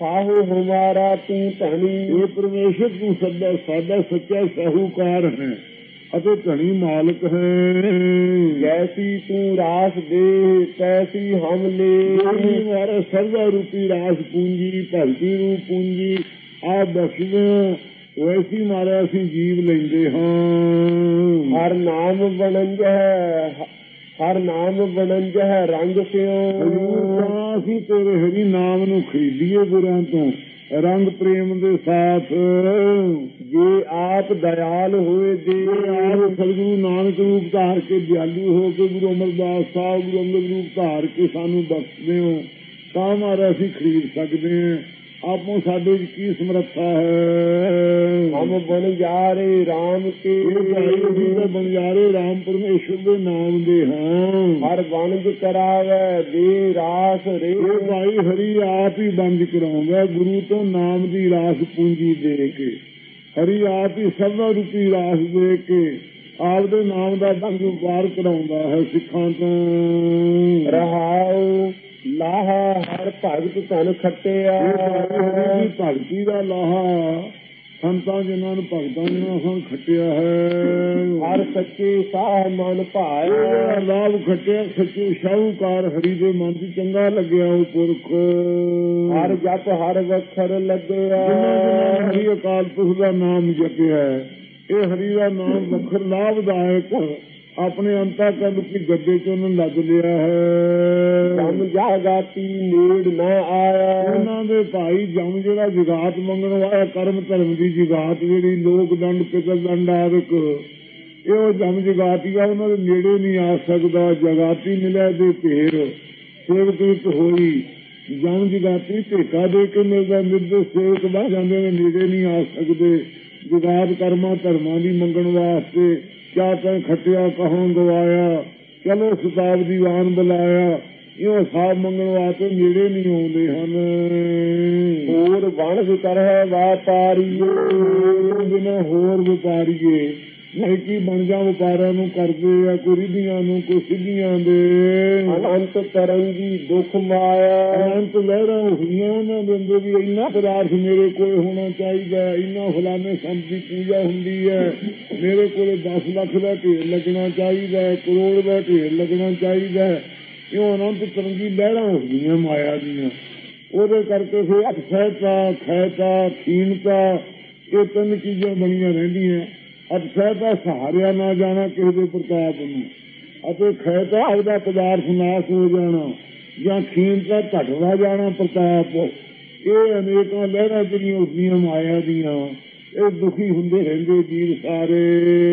साहू हमारा तू धनी। ਇਹ ਪਰਮੇਸ਼ਰ ਤੂੰ ਸਾਡਾ ਸੱਚਾ ਸਾਹੂਕਾਰ ਹੈ ਅਤੇ ਧਨੀ ਮਾਲਕ ਹੈ। जैसी तू रास दे तैसी हम ले। ਹਮਾਰਾ ਸਰਵਾ ਰੂਪੀ ਰਾਸ ਪੂੰਜੀ ਭਗਤੀ ਰੂਪ ਪੂੰਜੀ ਆਪ ਬਖਸ਼ਦੇ ਵੈਸੀ ਮਾਰਾ ਅਸੀਂ ਜੀਵ ਲੈਂਦੇ ਹਾਂ। हर नाम बनंज है हर नाम बनंज है रंग स्यों। ਅਸੀਂ ਤੇਰੇ ਹਰੀ ਨਾਮ ਨੂੰ ਖਰੀਦੀਏ ਗੁਰਾਂ ਤੋਂ ਰੰਗ ਪ੍ਰੇਮ ਦੇ ਸਾਥ। जे आप दयाल हुए दे। ਆਪ ਸਤਿਗੁਰੂ ਨਾਨਕ ਰੂਪ ਧਾਰ ਕੇ ਦਿਆਲੂ ਹੋ ਕੇ ਗੁਰੂ ਅਮਰਦਾਸ ਸਾਹਿਬ ਗੁਰੂ ਅੰਗਦ ਰੂਪ ਧਾਰ ਕੇ ਸਾਨੂੰ ਬਖਸ਼ਦੇ ਹੋ ਤਾਂ ਮਾਰਾ ਅਸੀਂ ਖਰੀਦ ਸਕਦੇ ਹਾਂ। ਆਪੋ ਸਾਡੇ ਵਿੱਚ ਕੀ ਸਮਰੱਥਾ ਹੈ। हम बनजारे राम के। बनजारे राम परमेश्वर ਦੇ ਨਾਮ ਦੇ ਹਾਂ। हर बनज करावे दे रास रे। ਭਾਈ ਹਰੀ ਆਪ ਹੀ ਬੰਦ ਕਰਾਉਂਦਾ ਗੁਰੂ ਤੋਂ ਨਾਮ ਦੀ ਰਾਸ ਪੂੰਜੀ ਦੇ ਕੇ। ਹਰੀ ਆਪ ਹੀ ਸਭਾ ਰੂਪੀ ਰਾਸ ਦੇ ਕੇ ਆਪ ਦੇ ਨਾਮ ਦਾ ਬੰਦ ਵਪਾਰ ਕਰਾਉਂਦਾ ਹੈ ਸਿੱਖਾਂ ਤੋਂ। ਰਹਾਉ ਲਾਹਾ ਹਰ ਭਗਤ ਧਨ ਖੱਟਿਆ। ਭਗਤੀ ਦਾ ਲਾਹਾ ਸੰਤਾਂ ਜਿਨ੍ਹਾਂ ਨੂੰ ਭਗਤਾਂ ਜਿਹਨਾਂ ਸਾਨੂੰ ਖੱਟਿਆ ਹੈ। ਹਰ ਸੱਚੇ ਸਾਹ ਮਨ ਭਾਇਆ। ਲਾਭ ਖੱਟਿਆ ਸੱਚੇ ਸ਼ਾਹੂਕਾਰ ਹਰੀ ਦੇ ਮਨ ਚ ਚੰਗਾ ਲੱਗਿਆ ਉਹ ਪੁਰਖ। ਹਰ ਜਪ ਹਰ ਵਖਰ ਲੱਗਿਆ। ਹਰੀ ਅਕਾਲ ਪੁਰਖ ਦਾ ਨਾਮ ਜਪਿਆ ਇਹ ਹਰੀ ਦਾ ਨਾਮ ਵਖਰ ਲਾਭਦਾਇਕ ਆਪਣੇ ਅੰਤਾ ਕਰਨ ਕੀ ਗੱਡੇ ਚ ਉਹਨੂੰ ਲੱਗ ਲਿਆ ਹੈ। ਜਮ ਜਾਗਾਤੀ ਨੇੜ ਨਾ ਆਇਆ। ਉਹਨਾਂ ਦੇ ਭਾਈ ਜਮ ਜਿਹੜਾ ਜਗਾਤ ਮੰਗਣ ਵਾਲਾ ਕਰਮ ਧਰਮ ਦੀ ਜਗਾਤ ਜਿਹੜੀ ਲੋਕ ਦੰਡ ਪਿਤਰ ਦੰਡ ਆਦਿਕ ਇਹ ਉਹ ਜਮ ਜਗਾਤੀ ਆ ਉਹਨਾਂ ਦੇ ਨੇੜੇ ਨਹੀਂ ਆ ਸਕਦਾ। ਜਗਾਤੀ ਮਿਲਿਆ ਦੇ ਢੇਰ ਸੇਵਕ ਹੋਈ ਜਮ ਜਗਾਤੀ ਢੇਕਾ ਦੇ ਕੇ ਮਿਲਦਾ ਨਿਰਦੇਸ਼ ਸੇਵਕ ਬਣ ਜਾਂਦੇ ਨੇ ਨੇੜੇ ਨਹੀਂ ਆ ਸਕਦੇ। ਜਗਾਤ ਕਰਮਾਂ ਧਰਮਾਂ ਦੀ ਮੰਗਣ ਵਾਸਤੇ ਕਿਆ ਤੈਂ ਖੱਟਿਆ ਕਹਾਂ ਗਵਾਇਆ ਚਲੋ ਸ਼ਤਾਬਦੀ ਵਾਨ ਬੁਲਾਇਆ ਇਹ ਸਾਬ ਮੰਗਣ ਵਾਸਤੇ ਨੇੜੇ ਨਹੀਂ ਆਉਂਦੇ ਹਨ। ਹੋਰ ਵਣਜ ਕਰਹਿ ਵਾਪਾਰੀਏ। ਬਿਨਾਂ ਹੋਰ ਵਪਾਰੀਏ ਨਹੀਂ ਕੀ ਬਣ ਜਾ ਵਪਾਰਾਂ ਨੂੰ ਕਰਦੇ ਆ ਕੋਈ ਰਿਧੀਆਂ ਨੂੰ ਕੋਈ ਸਿੱਧੀਆਂ ਦੇ। ਅਨੰਤ ਤਰੰਗੀ ਦੁੱਖ ਮਾਇਆ। ਅਨੰਤ ਲਹਿਰਾਂ ਹੋਈਆਂ ਉਹਨਾਂ ਦੇ ਅੰਦਰ ਵੀ ਇੰਨਾ ਪਦਾਰਥ ਮੇਰੇ ਕੋਲ ਹੋਣਾ ਚਾਹੀਦਾ ਇੰਨਾ ਫਲਾਣੇ ਸੰਤ ਦੀ ਪੂਜਾ ਹੁੰਦੀ ਹੈ ਮੇਰੇ ਕੋਲ 10 ਲੱਖ ਦਾ ਢੇਰ ਲੱਗਣਾ ਚਾਹੀਦਾ ਕਰੋੜ ਦਾ ਢੇਰ ਲੱਗਣਾ ਚਾਹੀਦਾ। ਇਹ ਅਨੰਤ ਤਰੰਗੀ ਲਹਿਰਾਂ ਹੋਈਆਂ ਮਾਇਆ ਦੀਆਂ। ਉਹਦੇ ਕਰਕੇ ਫਿਰ ਅਪਸਹਿਤਾ ਖੈਤਾ ਖੀਨਤਾ ਇਹ ਤਿੰਨ ਚੀਜ਼ਾਂ ਬਣੀਆਂ ਰਹਿੰਦੀਆਂ। ਅਪਸਹਿਤਾ ਸਹਾਰਿਆ ਨਾ ਜਾਣਾ ਕਿਸੇ ਦੇ ਪ੍ਰਤਾਪ ਨੂੰ ਅਤੇ ਖੈਤਾ ਆਪਦਾ ਪਦਾਰਥ ਨਾਸ਼ ਹੋ ਜਾਣਾ ਜਾਂ ਖੀਨਤਾ ਘਟਦਾ ਜਾਣਾ ਪ੍ਰਤਾਪ। ਇਹ ਅਨੇਕਾਂ ਲਹਿਰਾਂ ਜਿਹੜੀਆਂ ਹੁੰਦੀਆਂ ਮਾਇਆ ਦੀਆਂ ਇਹ ਦੁਖੀ ਹੁੰਦੇ ਰਹਿੰਦੇ ਜੀਵ ਸਾਰੇ।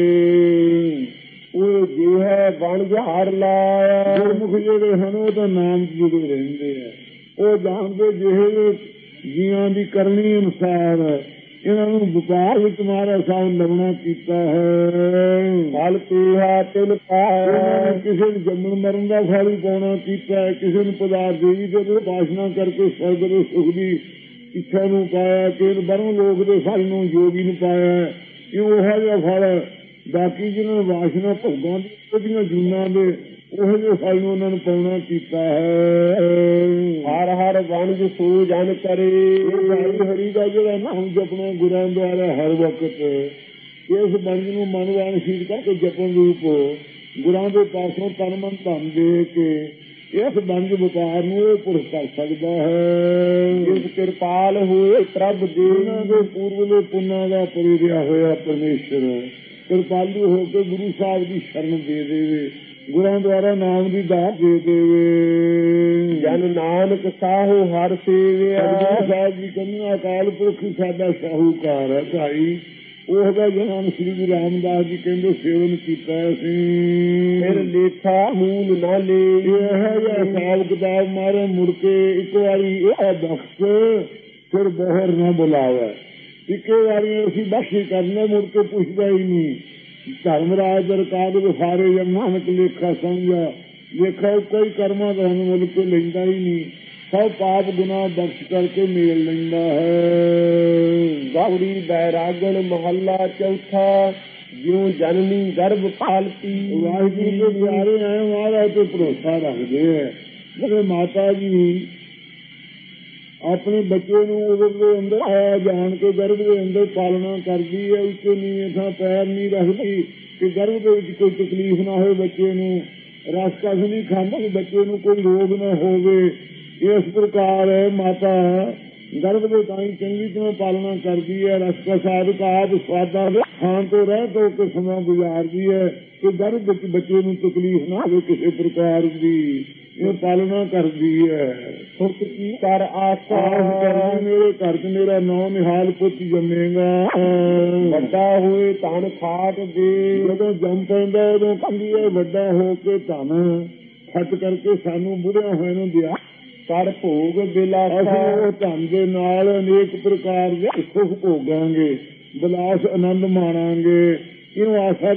ਉਹ ਜੇ ਹੈ ਵਣਜ ਹਰ ਲਾਇਆ। ਗੁਰਮੁਖ ਜਿਹੜੇ ਹਨ ਉਹ ਤਾਂ ਨਾਮ ਜੁੜੇ ਰਹਿੰਦੇ ਆ। ਉਹ ਜਾਣਦੇ ਜਿਹੇ ਜੀਆਂ ਦੀ ਕਰਨੀ ਅਨੁਸਾਰ ਇਹਨਾਂ ਨੂੰ ਵਪਾਰ ਵਿੱਚ ਮਹਾਰਾਜ ਸਾਹਿਬ ਲਗਣਾ ਕੀਤਾ ਹੈ। ਫਲ ਪੀਹਾ ਤਿਲ ਪਾਇਆ। ਕਿਸੇ ਨੂੰ ਜੰਮਣ ਮਰਨ ਦਾ ਫਲ ਹੀ ਪਾਉਣਾ ਕੀਤਾ ਹੈ। ਕਿਸੇ ਨੂੰ ਪਦਾਰਥ ਦੇਵੀ ਦੇ ਉਪਾਸਨਾ ਕਰਕੇ ਸਵਰਗ ਦੇ ਸੁਖ ਦੀ ਇੱਛਾ ਨੂੰ ਪਾਇਆ। ਕਿਸੇ ਨੂੰ ਬਰਮ ਲੋਕ ਦੇ ਫਲ ਨੂੰ ਯੋਗੀ ਨੂੰ ਪਾਇਆ। ਇਹ ਉਹੋ ਜਿਹਾ ਫਲ ਬਾਕੀ ਜਿਹਨਾਂ ਨੂੰ ਵਾਸ਼ਨਾ ਭੋਗਾਂ ਦੀ ਉਹਦੀਆਂ ਜੂਨਾਂ ਦੇ ਉਹੋ ਜਿਹੇ ਫਲ ਨੂੰ ਉਹਨਾਂ ਨੂੰ ਪਾਉਣਾ ਕੀਤਾ ਹੈ। ਹਰ ਹਰ ਵਣਜ ਸੋ ਜਨ ਕਰੇ। ਹਰੀ ਦਾ ਜਿਹੜਾ ਨਾਮ ਜਪਣਾ ਗੁਰਾਂ ਦੁਆਰਾ ਹਰ ਵਕਤ ਇਸ ਵਣਜ ਨੂੰ ਮਨਵਾਨਸ਼ੀਲ ਕਰਕੇ ਜਪਣ ਰੂਪ ਗੁਰਾਂ ਦੇ ਪਾਸੋਂ ਤਨ ਮਨ ਧਨ ਦੇ ਕੇ ਇਸ ਵਣਜ ਵਪਾਰ ਨੂੰ ਇਹ ਪੁਰਖ ਕਰ ਸਕਦਾ ਹੈ। ਜਿਸ ਕਿਰਪਾਲ ਹੋਏ ਪ੍ਰਭ ਦੇ। ਇਹਨਾਂ ਦੇ ਪੂਰਵਲੇ ਪੁੰਨਾਂ ਦਾ ਪਰਿਰਿਆ ਹੋਇਆ ਪਰਮੇਸ਼ਰ ਕਿਰਪਾਲੂ ਹੋ ਕੇ ਗੁਰੂ ਸਾਹਿਬ ਦੀ ਸ਼ਰਨ ਦੇ ਦੇਵੇ ਗੁਰਾਂ ਦੁਆਰਾ ਨਾਮ ਦੀ ਦਾਤ ਦੇ ਦੇਵੇ। ਜਨ ਨਾਨਕ ਸਾਹੂ ਹਰ ਸੇਵਿਆ। ਸਾਹਿਬ ਜੀ ਕਹਿੰਦੇ ਅਕਾਲ ਪੁਰਖ ਸਾਡਾ ਸਾਹੂਕਾਰ ਹੈ ਭਾਈ। ਉਹਦਾ ਜਨਮ ਸ੍ਰੀ ਗੁਰੂ ਰਾਮਦਾਸ ਜੀ ਕਹਿੰਦੇ ਸੇਵਨ ਕੀਤਾ ਅਸੀਂ। ਫਿਰ ਲੇਖਾ ਮੂਲ ਨਾ ਲੈ। ਇਹ ਜਿਹਾ ਹਿਸਾਬ ਕਿਤਾਬ ਮਾਰੇ ਮੁੜ ਕੇ ਇੱਕ ਵਾਰੀ ਇਹ ਬਖਸ਼ ਫਿਰ ਬੋਹਰ ਨਾ ਬੁਲਾਵੇ। ਇੱਕੇ ਵਾਰੀ ਅਸੀਂ ਬਖਸ਼ੀ ਕਰਨੇ ਮੁੜ ਕੇ ਪੁੱਛਦਾ ਹੀ ਨਹੀਂ। ਧਰਮਰਾਜ ਦਰਕਾਰ ਦੇ ਸਾਰੇ ਨਾਨਕ ਲੇਖਾ ਸਮਝਾ ਲੇਖਾ ਕੋਈ ਕਰਮਾਂ ਦਾ ਮੁੱਲ ਕੇ ਲੈਂਦਾ ਹੀ ਨਹੀਂ। ਸਭ ਪਾਪ ਗੁਨਾਹ ਬਖਸ਼ ਕਰਕੇ ਮੇਲ ਲੈਂਦਾ ਹੈ। ਗੌੜੀ ਬੈਰਾਗਣ ਮਹੱਲਾ ਚੌਥਾ। ਜਿਉ ਜਨਨੀ ਗਰਭ ਪਾਲਤੀ। ਵਾਹਿਗੁਰੂ ਦੇ ਪਿਆਰੇ ਆਏ ਮਹਾਰਾਜ ਤੇ ਭਰੋਸਾ ਰੱਖਦੇ ਹੈ। ਮੇਰੇ ਮਾਤਾ ਜੀ ਆਪਣੇ ਬੱਚੇ ਨੂੰ ਉਹਦੇ ਅੰਦਰ ਆਇਆ ਜਾਣ ਕੇ ਗਰਭ ਦੇ ਅੰਦਰ ਪਾਲਣਾ ਕਰਦੀ ਹੈ। ਉੱਚੇ ਨੀਵੇਂ ਥਾਂ ਪੈਰ ਨਹੀਂ ਰੱਖਦੀ ਕਿ ਗਰਭ ਦੇ ਵਿੱਚ ਕੋਈ ਤਕਲੀਫ ਨਾ ਹੋਵੇ, ਬੱਚੇ ਨੂੰ ਰਸ ਕਸ ਨਹੀਂ ਖਾਂਦੀ, ਬੱਚੇ ਨੂੰ ਕੋਈ ਰੋਗ ਨਾ ਹੋਵੇ। ਇਸ ਪ੍ਰਕਾਰ ਮਾਤਾ ਗਰਭ ਦੇ ਤਾਂ ਹੀ ਚੰਗੀ ਤਰ੍ਹਾਂ ਪਾਲਣਾ ਕਰਦੀ ਹੈ। ਰਸ ਕਸ ਆਦਿਕ ਆਪ ਸਵਾਦਾਂ ਦੇ ਖਾਣ ਤੋਂ ਰਹਿ ਤੋਂ ਕੇ ਸਮਾਂ ਗੁਜ਼ਾਰਦੀ ਹੈ ਕਿ ਗਰਭ ਵਿੱਚ ਬੱਚੇ ਨੂੰ ਤਕਲੀਫ ਨਾ ਹੋਵੇ ਕਿਸੇ ਪ੍ਰਕਾਰ ਦੀ। ਇਹ ਪਾਲਣਾ ਕਰਦੀ ਹੈ। ਸੁਖ ਕੀ ਕਰ ਆਸਾ ਮੇਰੇ ਘਰ ਚ ਮੇਰਾ ਨੌ ਨਿਹਾਲ ਪੁੱਤ ਜੰਮੇਗਾ। ਵੱਡਾ ਹੋਏ ਧਨ ਖਾਟ ਦੇ, ਜਦੋਂ ਜੰਮ ਪੈਂਦਾ ਉਦੋਂ ਕਹਿੰਦੀ ਹੈ ਵੱਡਾ ਹੋ ਕੇ ਧਨ ਖੱਟ ਕਰਕੇ ਸਾਨੂੰ ਬੁੜਿਆਂ ਹੋਏ ਨੂੰ ਦਿਆ ਕਰ ਭੋਗ ਬਿਲਾਸਾ। ਅਸੀਂ ਉਹ ਧਨ ਦੇ ਨਾਲ ਅਨੇਕ ਪ੍ਰਕਾਰ ਦੇ ਸੁਖ ਭੋਗਾਂਗੇ, ਬਿਲਾਸ ਆਨੰਦ ਮਾਣਾਂਗੇ। ਕਿਉਂ ਆਸਾ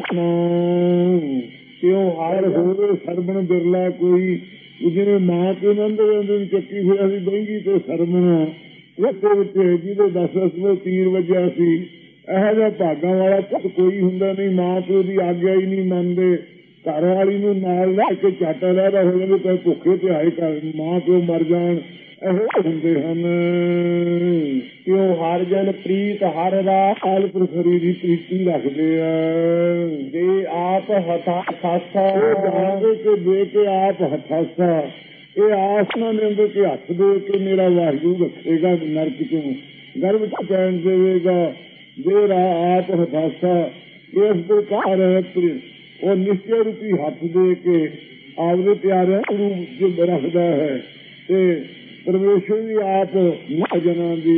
ਕਿਉਂ ਹਰ ਹੋਵੇ ਸਰਬਣ ਬਿਰਲਾ ਕੋਈ। ਜਿਵੇਂ ਮਾਂ ਪਿਓ ਨੰਦ ਚੱਕੀ ਹੋਇਆ ਸੀ ਬਹਿੰਗੀ ਤੇ ਸਰਬਣ ਉਹਦੇ ਵਿੱਚ ਜਿਹਦੇ 10 ਤੀਰ ਵੱਜਿਆ ਸੀ। ਇਹੋ ਜਿਹਾ ਭਾਗਾਂ ਵਾਲਾ ਪੁੱਤ ਕੋਈ ਹੁੰਦਾ ਨਹੀਂ। ਮਾਂ ਪਿਓ ਦੀ ਆਗਿਆ ਹੀ ਨਹੀਂ ਮੰਨਦੇ। ਘਰ ਵਾਲੀ ਨੂੰ ਨਾਲ ਲੈ ਕੇ ਝੱਟ ਰਹਿ ਹੋ ਜਾਂਦੇ ਚਾਹੇ ਭੁੱਖੇ ਤੇ ਆਏ ਘਰ ਮਾਂ ਪਿਓ ਮਰ ਜਾਣ, ਇਹੋ ਹੁੰਦੇ ਹਨ। ਕਿਉਂ ਹਰ ਜਨ ਪ੍ਰੀਤ ਹਰ ਰਾਸ ਪ੍ਰਸਰੀ ਦੀ ਪ੍ਰੀਤੀ ਰੱਖਦੇ ਆ। ਦੇ ਆਪ ਹਥਾਸਾ ਜਾਣਦੇ ਕਿ ਦੇ ਕੇ ਆਪ ਹਥਾਸਾ। ਇਹ ਆਸਨਾ ਦੇ ਅੰਦਰ ਕੇ ਹੱਥ ਦੇ ਕੇ ਮੇਰਾ ਵਾਹਿਗੁਰੂ ਰੱਖੇਗਾ, ਨਰਕ ਤੋਂ ਗਰਭ ਚ ਚੈਨ ਦੇਵੇਗਾ। ਦੇ ਆਪ ਹਥਾਸਾ। ਇਸ ਪ੍ਰਕਾਰ ਉਹ ਨਿਸ਼ਚੈ ਰੂਪੀ ਹੱਥ ਦੇ ਕੇ ਆਪਦੇ ਪਿਆਰਿਆਂ ਰੂਪ ਰੱਖਦਾ ਹੈ ਤੇ ਪਰਮੇਸ਼ਵਰ ਵੀ ਆਪ ਜਨਾਂ ਦੀ।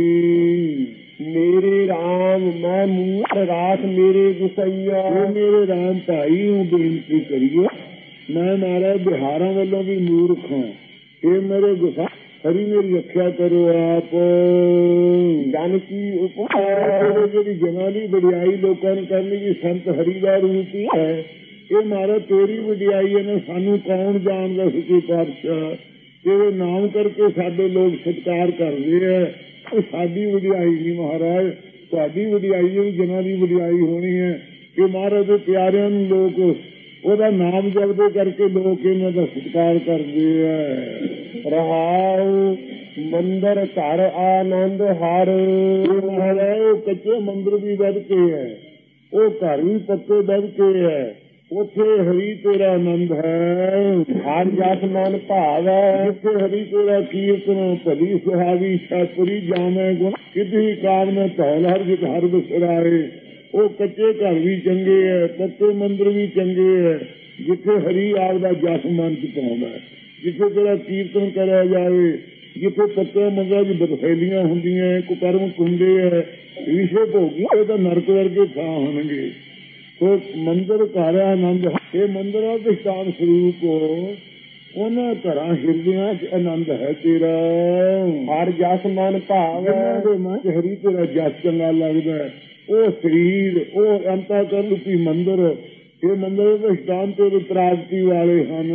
ਮੇਰੇ ਰਾਮ ਮੈਂ ਮੂਰ ਰਾਸ ਮੇਰੇ ਗੁਸਈਆ। ਮੇਰੇ ਰਾਮ ਭਾਈ ਨੂੰ ਬੇਨਤੀ ਕਰੀਏ, ਮੈਂ ਮਹਾਰਾਜ ਬਿਹਾਰਾਂ ਵੱਲੋਂ ਵੀ ਮੂਰਖ ਹਾਂ। ਇਹ ਮੇਰੇ ਗੁਸਾ ਹਰੀ ਮੇਰੀ ਰੱਖਿਆ ਕਰੋ ਆਪ। ਜਨ ਕੀ ਉਪਕਾਰ ਜਿਹੜੀ ਜਨਾਂ ਦੀ ਵਡਿਆਈ ਲੋਕਾਂ ਨੇ ਕਰਨੀ ਵੀ ਸੰਤ ਹਰੀ ਦਾ ਰੂਪ ਹੀ ਹੈ। ਇਹ ਮਹਾਰਾਜ ਤੇਰੀ ਵਡਿਆਈ ਹੈ ਨਾ, ਸਾਨੂੰ ਕੌਣ ਜਾਣਦਾ ਸੱਚੇ ਪਾਤਸ਼ਾਹ। ਤੇਰੇ ਨਾਮ ਕਰਕੇ ਸਾਡੇ ਲੋਕ ਸਤਿਕਾਰ ਕਰਦੇ ਹੈ। ਉਹ ਸਾਡੀ ਵਡਿਆਈ ਨਹੀਂ ਮਹਾਰਾਜ, ਤੁਹਾਡੀ ਵਡਿਆਈ ਜਿਹੜੀ ਜਨਾਂ ਦੀ ਵਡਿਆਈ ਹੋਣੀ ਹੈ। ਕਿ ਮਹਾਰਾਜ ਦੇ ਪਿਆਰਿਆਂ ਨੂੰ ਲੋਕ ਉਹਦਾ ਨਾਮ ਜਪਦੇ ਕਰਕੇ ਲੋਕ ਇਹਨਾਂ ਦਾ ਸਤਿਕਾਰ ਕਰਦੇ ਹੈ। ਰਹਾਉ ਮੰਦਰ ਘਰ ਆਨੰਦ ਹਰ। ਮਹਾਰਾਜ ਉਹ ਕੱਚੇ ਮੰਦਰ ਵੀ ਵੱਧ ਕੇ ਹੈ, ਉਹ ਘਰ ਵੀ ਪੱਕੇ ਵੱਧ ਕੇ ਹੈ। ਉੱਥੇ ਹਰੀ ਤੇਰਾ ਆਨੰਦ ਹੈ। ਹਰ ਜਸ ਮਨ ਭਾਵ ਹੈ। ਜਿੱਥੇ ਹਰੀ ਤੇਰਾ ਕੀਰਤਨ ਭਲੀ ਸੁਹਾਵੀ ਛਾਪਰੀ ਜਾਵੇਂ ਗੁਣ ਕਿਧੀ ਕਾਮ ਨੇ ਧੌਲ ਹਰ ਜਿਤ ਹਰ ਬਸਰਾਏ। ਉਹ ਕੱਚੇ ਘਰ ਵੀ ਚੰਗੇ ਹੈ, ਪੱਕੇ ਮੰਦਰ ਵੀ ਚੰਗੇ ਹੈ। ਜਿੱਥੇ ਹਰੀ ਆਪ ਦਾ ਜਸ ਮਨ ਚ ਪਾਉਂਦਾ, ਜਿੱਥੇ ਤੇਰਾ ਕੀਰਤਨ ਕਰਿਆ ਜਾਵੇ, ਜਿੱਥੇ ਪੱਕੇ ਮੰਦਰਾਂ ਦੀ ਬਦਫੈਲੀਆਂ ਹੁੰਦੀਆਂ, ਕੁਕਰਮ ਕੁੰਡੇ ਹੈ, ਵਿਸ਼ੇ ਭੋਗੀ, ਇਹ ਤਾਂ ਨਰਕ ਵਰਗੇ ਥਾਂ ਹੋਣਗੇ। ਮੰਦਰ ਘਰ ਆਨੰਦ। ਇਹ ਮੰਦਰਾਂ ਦੇ ਸਥਾਨ ਸਰੂਪ ਉਹਨਾਂ ਘਰਾਂ ਹਿਰਦਿਆਂ ਚ ਆਨੰਦ ਹੈ ਤੇਰਾ। ਹਰ ਜਸ ਮਨ ਭਾਵ ਦੇ ਮਨ ਚ ਹਰੀ ਤੇਰਾ ਜਸ ਚੰਗਾ ਲੱਗਦਾ। ਉਹ ਸਰੀਰ, ਉਹ ਅੰਤःਕਰਨ ਰੂਪੀ ਮੰਦਰ, ਇਹ ਮੰਦਰ ਦੇ ਸਥਾਨ ਤੇਰੇ ਪ੍ਰਾਪਤੀ ਵਾਲੇ ਹਨ।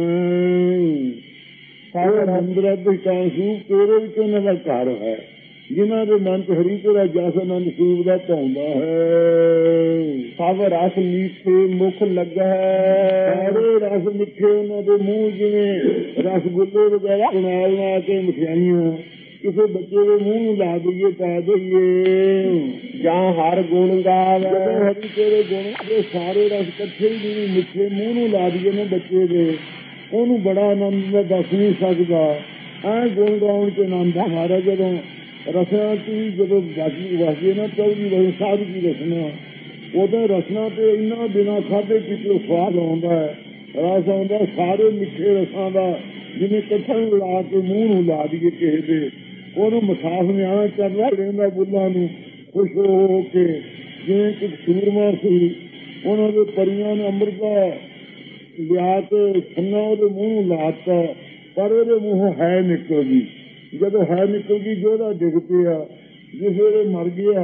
ਸਾਰੇ ਮੰਦਰਾਂ ਦੇ ਸਥਾਨ ਸਰੂਪ ਤੇਰੇ ਵਿੱਚ ਉਹਨਾਂ ਦਾ ਘਰ ਹੈ, ਜਿਨ੍ਹਾਂ ਦੇ ਮਨ ਚ ਹਰੀ ਤੇਰਾ ਜਸ ਆਨੰਦ ਸਰੂਪ ਦਾ ਪਾਉਂਦਾ ਹੈ। ਸਭ ਰਸ ਮੀਠੇ ਮੁਖ ਲੱਗਾ ਹੈ। ਸਾਰੇ ਰਸ ਮਿੱਠੇ ਉਹਨਾਂ ਦੇ ਮੂੰਹ, ਜਿਵੇਂ ਰਸਗੁੱਲੇ ਵਗੈਰਾ ਬਣਾ ਕੇ ਮਠਿਆਈਆਂ ਕਿਸੇ ਬੱਚੇ ਦੇ ਮੂੰਹ ਨੂੰ ਲਾ ਦਈਏ, ਪਾ ਦਈਏ। ਜਾਂ ਹਰ ਗੁਣ ਗਾਵੇ, ਹਰੀ ਤੇਰੇ ਗੁਣ ਦੇ ਸਾਰੇ ਰਸ ਇਕੱਠੇ ਹੀ ਜਿਵੇਂ ਮਿੱਠੇ ਮੂੰਹ ਨੂੰ ਲਾ ਦਈਏ ਨਾ ਬੱਚੇ ਦੇ, ਉਹਨੂੰ ਬੜਾ ਆਨੰਦ ਦਾ ਦੱਸ ਨਹੀਂ ਸਕਦਾ। ਐ ਗੁਣ ਗਾਉਣ ਚ ਆਨੰਦ ਹਮਾਰਾ। ਜਦੋਂ ਰਸਨਾ ਦੀ ਜਦੋਂ ਵਸਦੇ ਨਾ ਚੌਵੀ ਵਜੇ ਸਾਧ ਦੀ ਰਸਨਾ, ਉਦੋਂ ਰਸਨਾ ਤੇ ਇੰਨਾ ਬਿਨਾਂ ਖਾਧੇ ਪੀਤੇ ਸਵਾਦ ਆਉਂਦਾ ਹੈ, ਰਸ ਆਉਂਦਾ ਸਾਰੇ ਮਿੱਠੇ ਰਸਾਂ ਦਾ, ਜਿਵੇਂ ਇਕੱਠਾ ਨੂੰ ਲਾ ਕੇ ਮੂੰਹ ਨੂੰ ਲਾ ਦਈਏ ਕਿਸੇ ਦੇ, ਉਹਨੂੰ ਮਸਾਫ ਨਿਆਣਾ ਚੱਲਦਾ ਰਹਿੰਦਾ ਬੁੱਲਾਂ ਨੂੰ ਖੁਸ਼ ਹੋ ਕੇ। ਜਿਵੇਂ ਕਿ ਸੂਰਮਾ ਸੀ, ਉਹਨਾਂ ਦੇ ਪਰੀਆਂ ਨੇ ਅੰਮ੍ਰਿਤਾ ਲਿਆ ਕੇ ਛੰਨਾ ਉਹਦੇ ਮੂੰਹ ਨੂੰ ਲਾਤਾ, ਪਰ ਉਹਦੇ ਮੂੰਹੋਂ ਹੈ ਨਿਕਲ ਗਈ। ਜਦੋਂ ਹੈ ਨਿਕਲ ਗਈ, ਜੋਦਾ ਡਿੱਗ ਪਿਆ, ਜਿਸ ਵੇਲੇ ਮਰ ਗਿਆ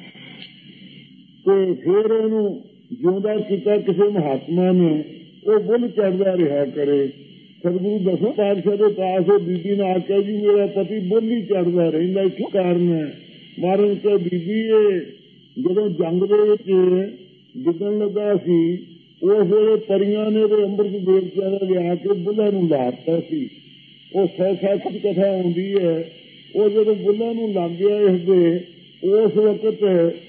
ਤੇ ਫਿਰ ਉਹਨੂੰ ਜਿਉਂਦਾ ਕੀਤਾ ਕਿਸੇ ਮਹਾਤਮਾ ਨੇ, ਉਹ ਬੁੱਲ ਚੜ੍ਹਦਾ ਰਿਹਾ ਕਰੇ। ਸਤਿਗੁਰੂ ਦਸਵੇਂ ਪਾਤਸ਼ਾਹ ਦੇ ਪਾਸ ਉਹ ਬੀਬੀ ਨੇ ਆਖਿਆ ਜੀ ਮੇਰਾ ਪਤੀ ਬੁੱਲ ਹੀ ਚੜ੍ਹਦਾ ਰਹਿੰਦਾ, ਕੀ ਕਾਰਨ ਹੈ? ਮਾਰਨ ਕੇ ਬੀਬੀ ਇਹ ਜਦੋਂ ਜੰਗ ਦੇ ਵਿੱਚ ਡਿੱਗਣ ਲੱਗਾ ਸੀ, ਉਸ ਵੇਲੇ ਪਰੀਆਂ ਨੇ ਉਹਦੇ ਅੰਮ੍ਰਿਤ ਦੇਵਤਿਆਂ ਦਾ ਲਿਆ ਕੇ ਬੁੱਲਾਂ ਨੂੰ ਲਾਤਾ ਸੀ। ਉਹ ਸੌ ਦੀ ਕਥਾ ਆਉਂਦੀ ਹੈ। ਉਹ ਜਦੋਂ ਬੁੱਲਾਂ ਨੂੰ ਲੱਗ ਗਿਆ ਇਸਦੇ, ਉਸ ਵਕਤ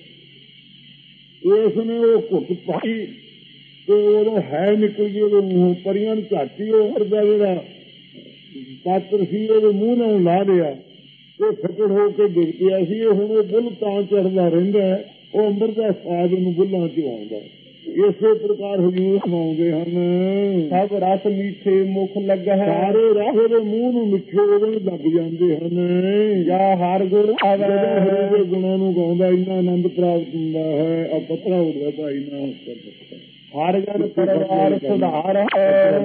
ਇਸ ਨੇ ਉਹ ਘੁੱਟ ਪਾਈ ਤੇ ਉਦੋਂ ਹੈ ਨਿਕਲ ਗਈ ਉਹਦੇ ਮੂੰਹ, ਪਰੀਆਂ ਨੂੰ ਝਾਟੀ ਉਹ ਦਾ ਜਿਹੜਾ ਪਾਤਰ ਸੀ ਉਹਦੇ ਮੂੰਹ ਨਾਲ ਲਾ ਲਿਆ ਤੇ ਫਟੜ ਹੋ ਕੇ ਡਿੱਗ ਪਿਆ ਸੀ। ਹੁਣ ਉਹ ਬੁੱਲ ਤਾਂ ਚੜ੍ਹਦਾ ਰਹਿੰਦਾ, ਉਹ ਅੰਦਰ ਦਾ ਸਵਾਦ ਉਹਨੂੰ ਬੁੱਲਾਂ ਚ ਆਉਂਦਾ। ਇਸੇ ਪ੍ਰਕਾਰ ਹਜ਼ੂਰ ਸੁਣਾਉਂਦੇ ਹਨ, ਸਭ ਰਸ ਮੀਠੇ ਮੁਖ ਲੱਗਾ ਹੈ, ਸਾਰੇ ਰਾਹ ਦੇ ਮੂੰਹ ਨੂੰ ਮਿੱਠੇ ਉਹਦੇ ਲੱਗ ਜਾਂਦੇ ਹਨ। ਜਾਂ ਹਰ ਗੁਣ ਆਵੇ, ਹਰੀ ਦੇ ਗੁਣਾਂ ਨੂੰ ਗਾਉਂਦਾ ਇੰਨਾ ਆਨੰਦ ਪ੍ਰਾਪਤ ਹੁੰਦਾ ਹੈ। ਆ ਪਤਰਾ ਉੱਡਦਾ ਭਾਈ ਨਾ ਹਰ ਜਨ ਪਰਿਵਾਰ ਸੁਧਾਰ ਹੈ,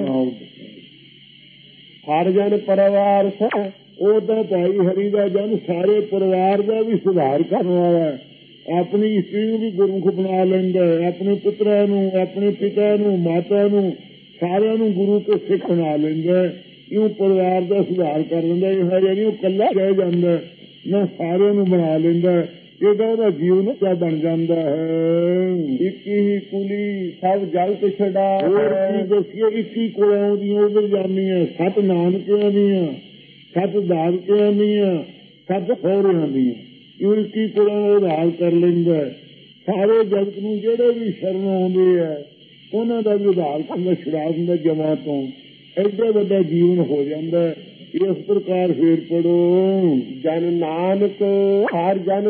ਹਰ ਜਨ ਪਰਿਵਾਰ ਉਹ ਤਾਂ ਭਾਈ ਹਰੀ ਦਾ ਜਨ ਸਾਰੇ ਪਰਿਵਾਰ ਦਾ ਵੀ ਸੁਧਾਰ ਕਰਨ ਵਾਲਾ ਹੈ। ਆਪਣੀ ਇਸਤਰੀ ਨੂੰ ਵੀ ਗੁਰਮੁਖ ਬਣਾ ਲੈਂਦਾ ਹੈ, ਆਪਣੇ ਪੁੱਤਰਾਂ ਨੂੰ, ਆਪਣੇ ਪਿਤਾ ਨੂੰ, ਮਾਤਾ ਨੂੰ, ਸਾਰਿਆਂ ਨੂੰ ਗੁਰੂ ਕੇ ਸਿੱਖ ਬਣਾ ਲੈਂਦਾ। ਇਉਂ ਪਰਿਵਾਰ ਦਾ ਸੁਧਾਰ ਕਰ ਲੈਂਦਾ। ਇਹ ਹੈ ਜਿਹੜੀ ਉਹ ਇਕੱਲਾ ਰਹਿ ਜਾਂਦਾ ਨਾ, ਸਾਰਿਆਂ ਨੂੰ ਬਣਾ ਲੈਂਦਾ। ਇਹਦਾ ਉਹਦਾ ਜੀਵਨ ਕਿਆ ਬਣ ਜਾਂਦਾ ਹੈ। ਇੱਕ ਹੀ ਕੁਲੀ ਸਭ ਜਗਤ ਛਡਾ, ਦੱਸੀਏ 21 ਕੁਲਾਂ ਦੀਆਂ ਉਧਰ ਜਾਂਦੀਆਂ, 7 ਨਾਨਕਿਆਂ ਦੀਆਂ, 7 ਦਾਦਕਿਆਂ ਦੀਆਂ, 7 ਸਹੁਰਿਆਂ ਦੀਆਂ। ਇਹ 21 ਕੁਲਾਂ ਦਾ ਉਧਾਰ ਕਰ ਲੈਂਦਾ। ਸਾਰੇ ਜਗਤ ਨੂੰ ਜਿਹੜੇ ਵੀ ਸ਼ਰਨ ਆਉਂਦੇ ਆ ਉਹਨਾਂ ਦਾ ਵੀ ਉਧਾਰ ਕਰਦਾ, ਛੁਡਾ ਦਿੰਦਾ ਜਮਾਂ ਤੋਂ। ਐਡਾ ਵੱਡਾ ਜੀਵਨ ਹੋ ਜਾਂਦਾ। ਇਸ ਪ੍ਰਕਾਰ ਫੇਰ ਪੜੋ, ਜਨ ਨਾਨਕ ਹਰ ਜਨ,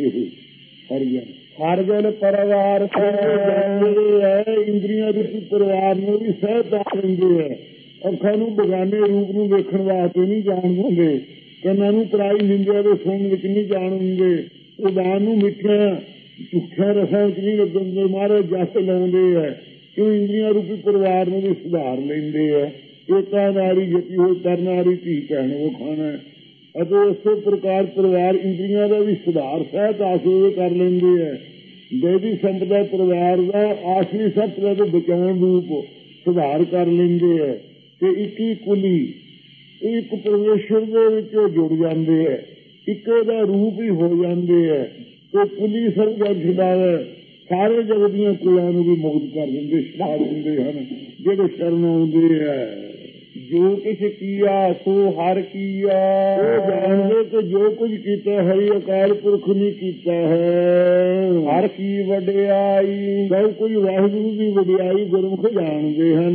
ਹਰ ਜਨ ਪਰਿਵਾਰ ਜਿਹੜੇ ਹੈ ਇੰਦਰੀਆਂ ਦੇ ਪਰਿਵਾਰ ਨੂੰ ਵੀ ਸਹਿਤਾ ਲੈਂਦੇ ਹੈ। ਅੱਖਾਂ ਨੂੰ ਬਗਾਨੇ ਰੂਪ ਨੂੰ ਵੇਖਣ ਵਾਸਤੇ ਨਹੀਂ ਜਾਣ ਦਿੰਦੇ, ਕੰਨਾਂ ਨੂੰ ਪਰਾਈ ਨਿੰਦਿਆ ਦੇ ਸੁਣਨ ਵਿੱਚ ਨਹੀਂ ਜਾਣ ਦਿੰਦੇ, ਉਦਾਨ ਨੂੰ ਮਿੱਠਿਆਂ ਝੂਠਿਆਂ ਰਸਾਂ ਵਿੱਚ ਨਹੀਂ ਲੱਗਣ ਦਿੰਦੇ। ਮਹਾਰਾਜ ਜਸ ਲਾਉਂਦੇ ਹੈ ਕਿਉਂ ਇੰਦਰੀਆਂ ਰੂਪੀ ਪਰਿਵਾਰ ਨੂੰ ਵੀ ਸੁਧਾਰ ਲੈਂਦੇ ਹੈ। ਏਕਾ ਨਾਰੀ ਜਤੀ ਹੋਈ ਤਰ ਨਾਰੀ ਧੀ ਕਹਿਣ ਉਹ ਖਾਣਾ। ਅਤੇ ਉਸੇ ਪ੍ਰਕਾਰ ਪਰਿਵਾਰ ਇੰਦਰੀਆਂ ਦਾ ਵੀ ਸੁਧਾਰ ਸਹਿਤ ਆਸਰੇ ਕਰ ਲੈਂਦੇ ਹੈ। ਦੇਵੀ ਸੰਪਦਾ ਪਰਿਵਾਰ ਦਾ ਆਖਰੀ ਸੱਚ ਦੇ ਬਚਾਉਣ ਰੂਪ ਸੁਧਾਰ ਕਰ ਲੈਂਦੇ ਹੈ। ਤੇ 21 ਕੁਲੀ ਇੱਕ ਪਰਮੇਸ਼ਰ ਦੇ ਵਿੱਚ ਜੁੜ ਜਾਂਦੇ ਹੈ, ਇੱਕੇ ਦਾ ਰੂਪ ਹੀ ਹੋ ਜਾਂਦੇ ਹੈ। ਤੇ ਕੁਲੀ ਸਭ ਜਗ ਛਡਾਵੇ, ਸਾਰੇ ਜਗਤ ਦੀਆਂ ਕੁਲਾਂ ਨੂੰ ਵੀ ਮੁਕਤ ਕਰ ਦਿੰਦੇ, ਛਡਾ ਦਿੰਦੇ ਹਨ ਜਿਹੜੇ ਸ਼ਰਨ ਆਉਂਦੇ ਹੈ। ਜੋ ਕੁਛ ਕੀਆ ਸੋ ਹਰ ਕੀਆ, ਜਾਣਦੇ ਕਿ ਜੋ ਕੁਝ ਕੀਤਾ ਹਰੀ ਅਕਾਲ ਪੁਰਖ ਨੇ ਕੀਤਾ ਹੈ। ਹਰ ਕੀ ਵਡਿਆਈ, ਸਭ ਕੁਝ ਵਾਹਿਗੁਰੂ ਦੀ ਵਡਿਆਈ ਗੁਰਮੁਖ ਜਾਣਦੇ ਹਨ।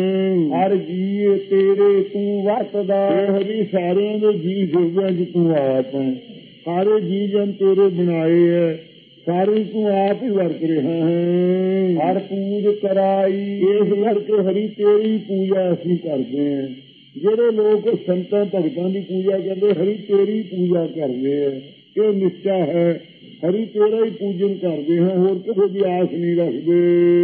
ਹਰ ਜੀਏ ਤੇਰੇ ਤੂੰ ਵਰਤਦਾ, ਹਰੀ ਸਾਰਿਆਂ ਦੇ ਜੀ ਫਿਰਦਿਆਂ ਚ ਤੂੰ ਆਪ ਹੈ। ਸਾਰੇ ਜੀ ਜਨ ਤੇਰੇ ਬਣਾਏ ਹੈ, ਸਾਰੇ ਤੂੰ ਆਪ ਹੀ ਵਰਤ ਰਿਹਾ ਹੈ। ਹਰ ਪੂਜ ਕਰਾਈ, ਇਸ ਕਰਕੇ ਹਰੀ ਤੇਰੀ ਪੂਜਾ ਅਸੀਂ ਕਰਦੇ ਹਾਂ। ਜਿਹੜੇ ਲੋਕ ਸੰਤਾਂ ਭਗਤਾਂ ਦੀ ਪੂਜਾ ਕਰਦੇ, ਹਰੀ ਤੇਰੀ ਪੂਜਾ ਕਰਦੇ ਹੈ। ਇਹ ਨਿਸ਼ਚਾ ਹੈ, ਹਰੀ ਤੇਰਾ ਹੀ ਪੂਜਨ ਕਰਦੇ ਹਾਂ, ਹੋਰ ਕਿਸੇ ਦੀ ਆਸ ਨਹੀਂ ਰੱਖਦੇ।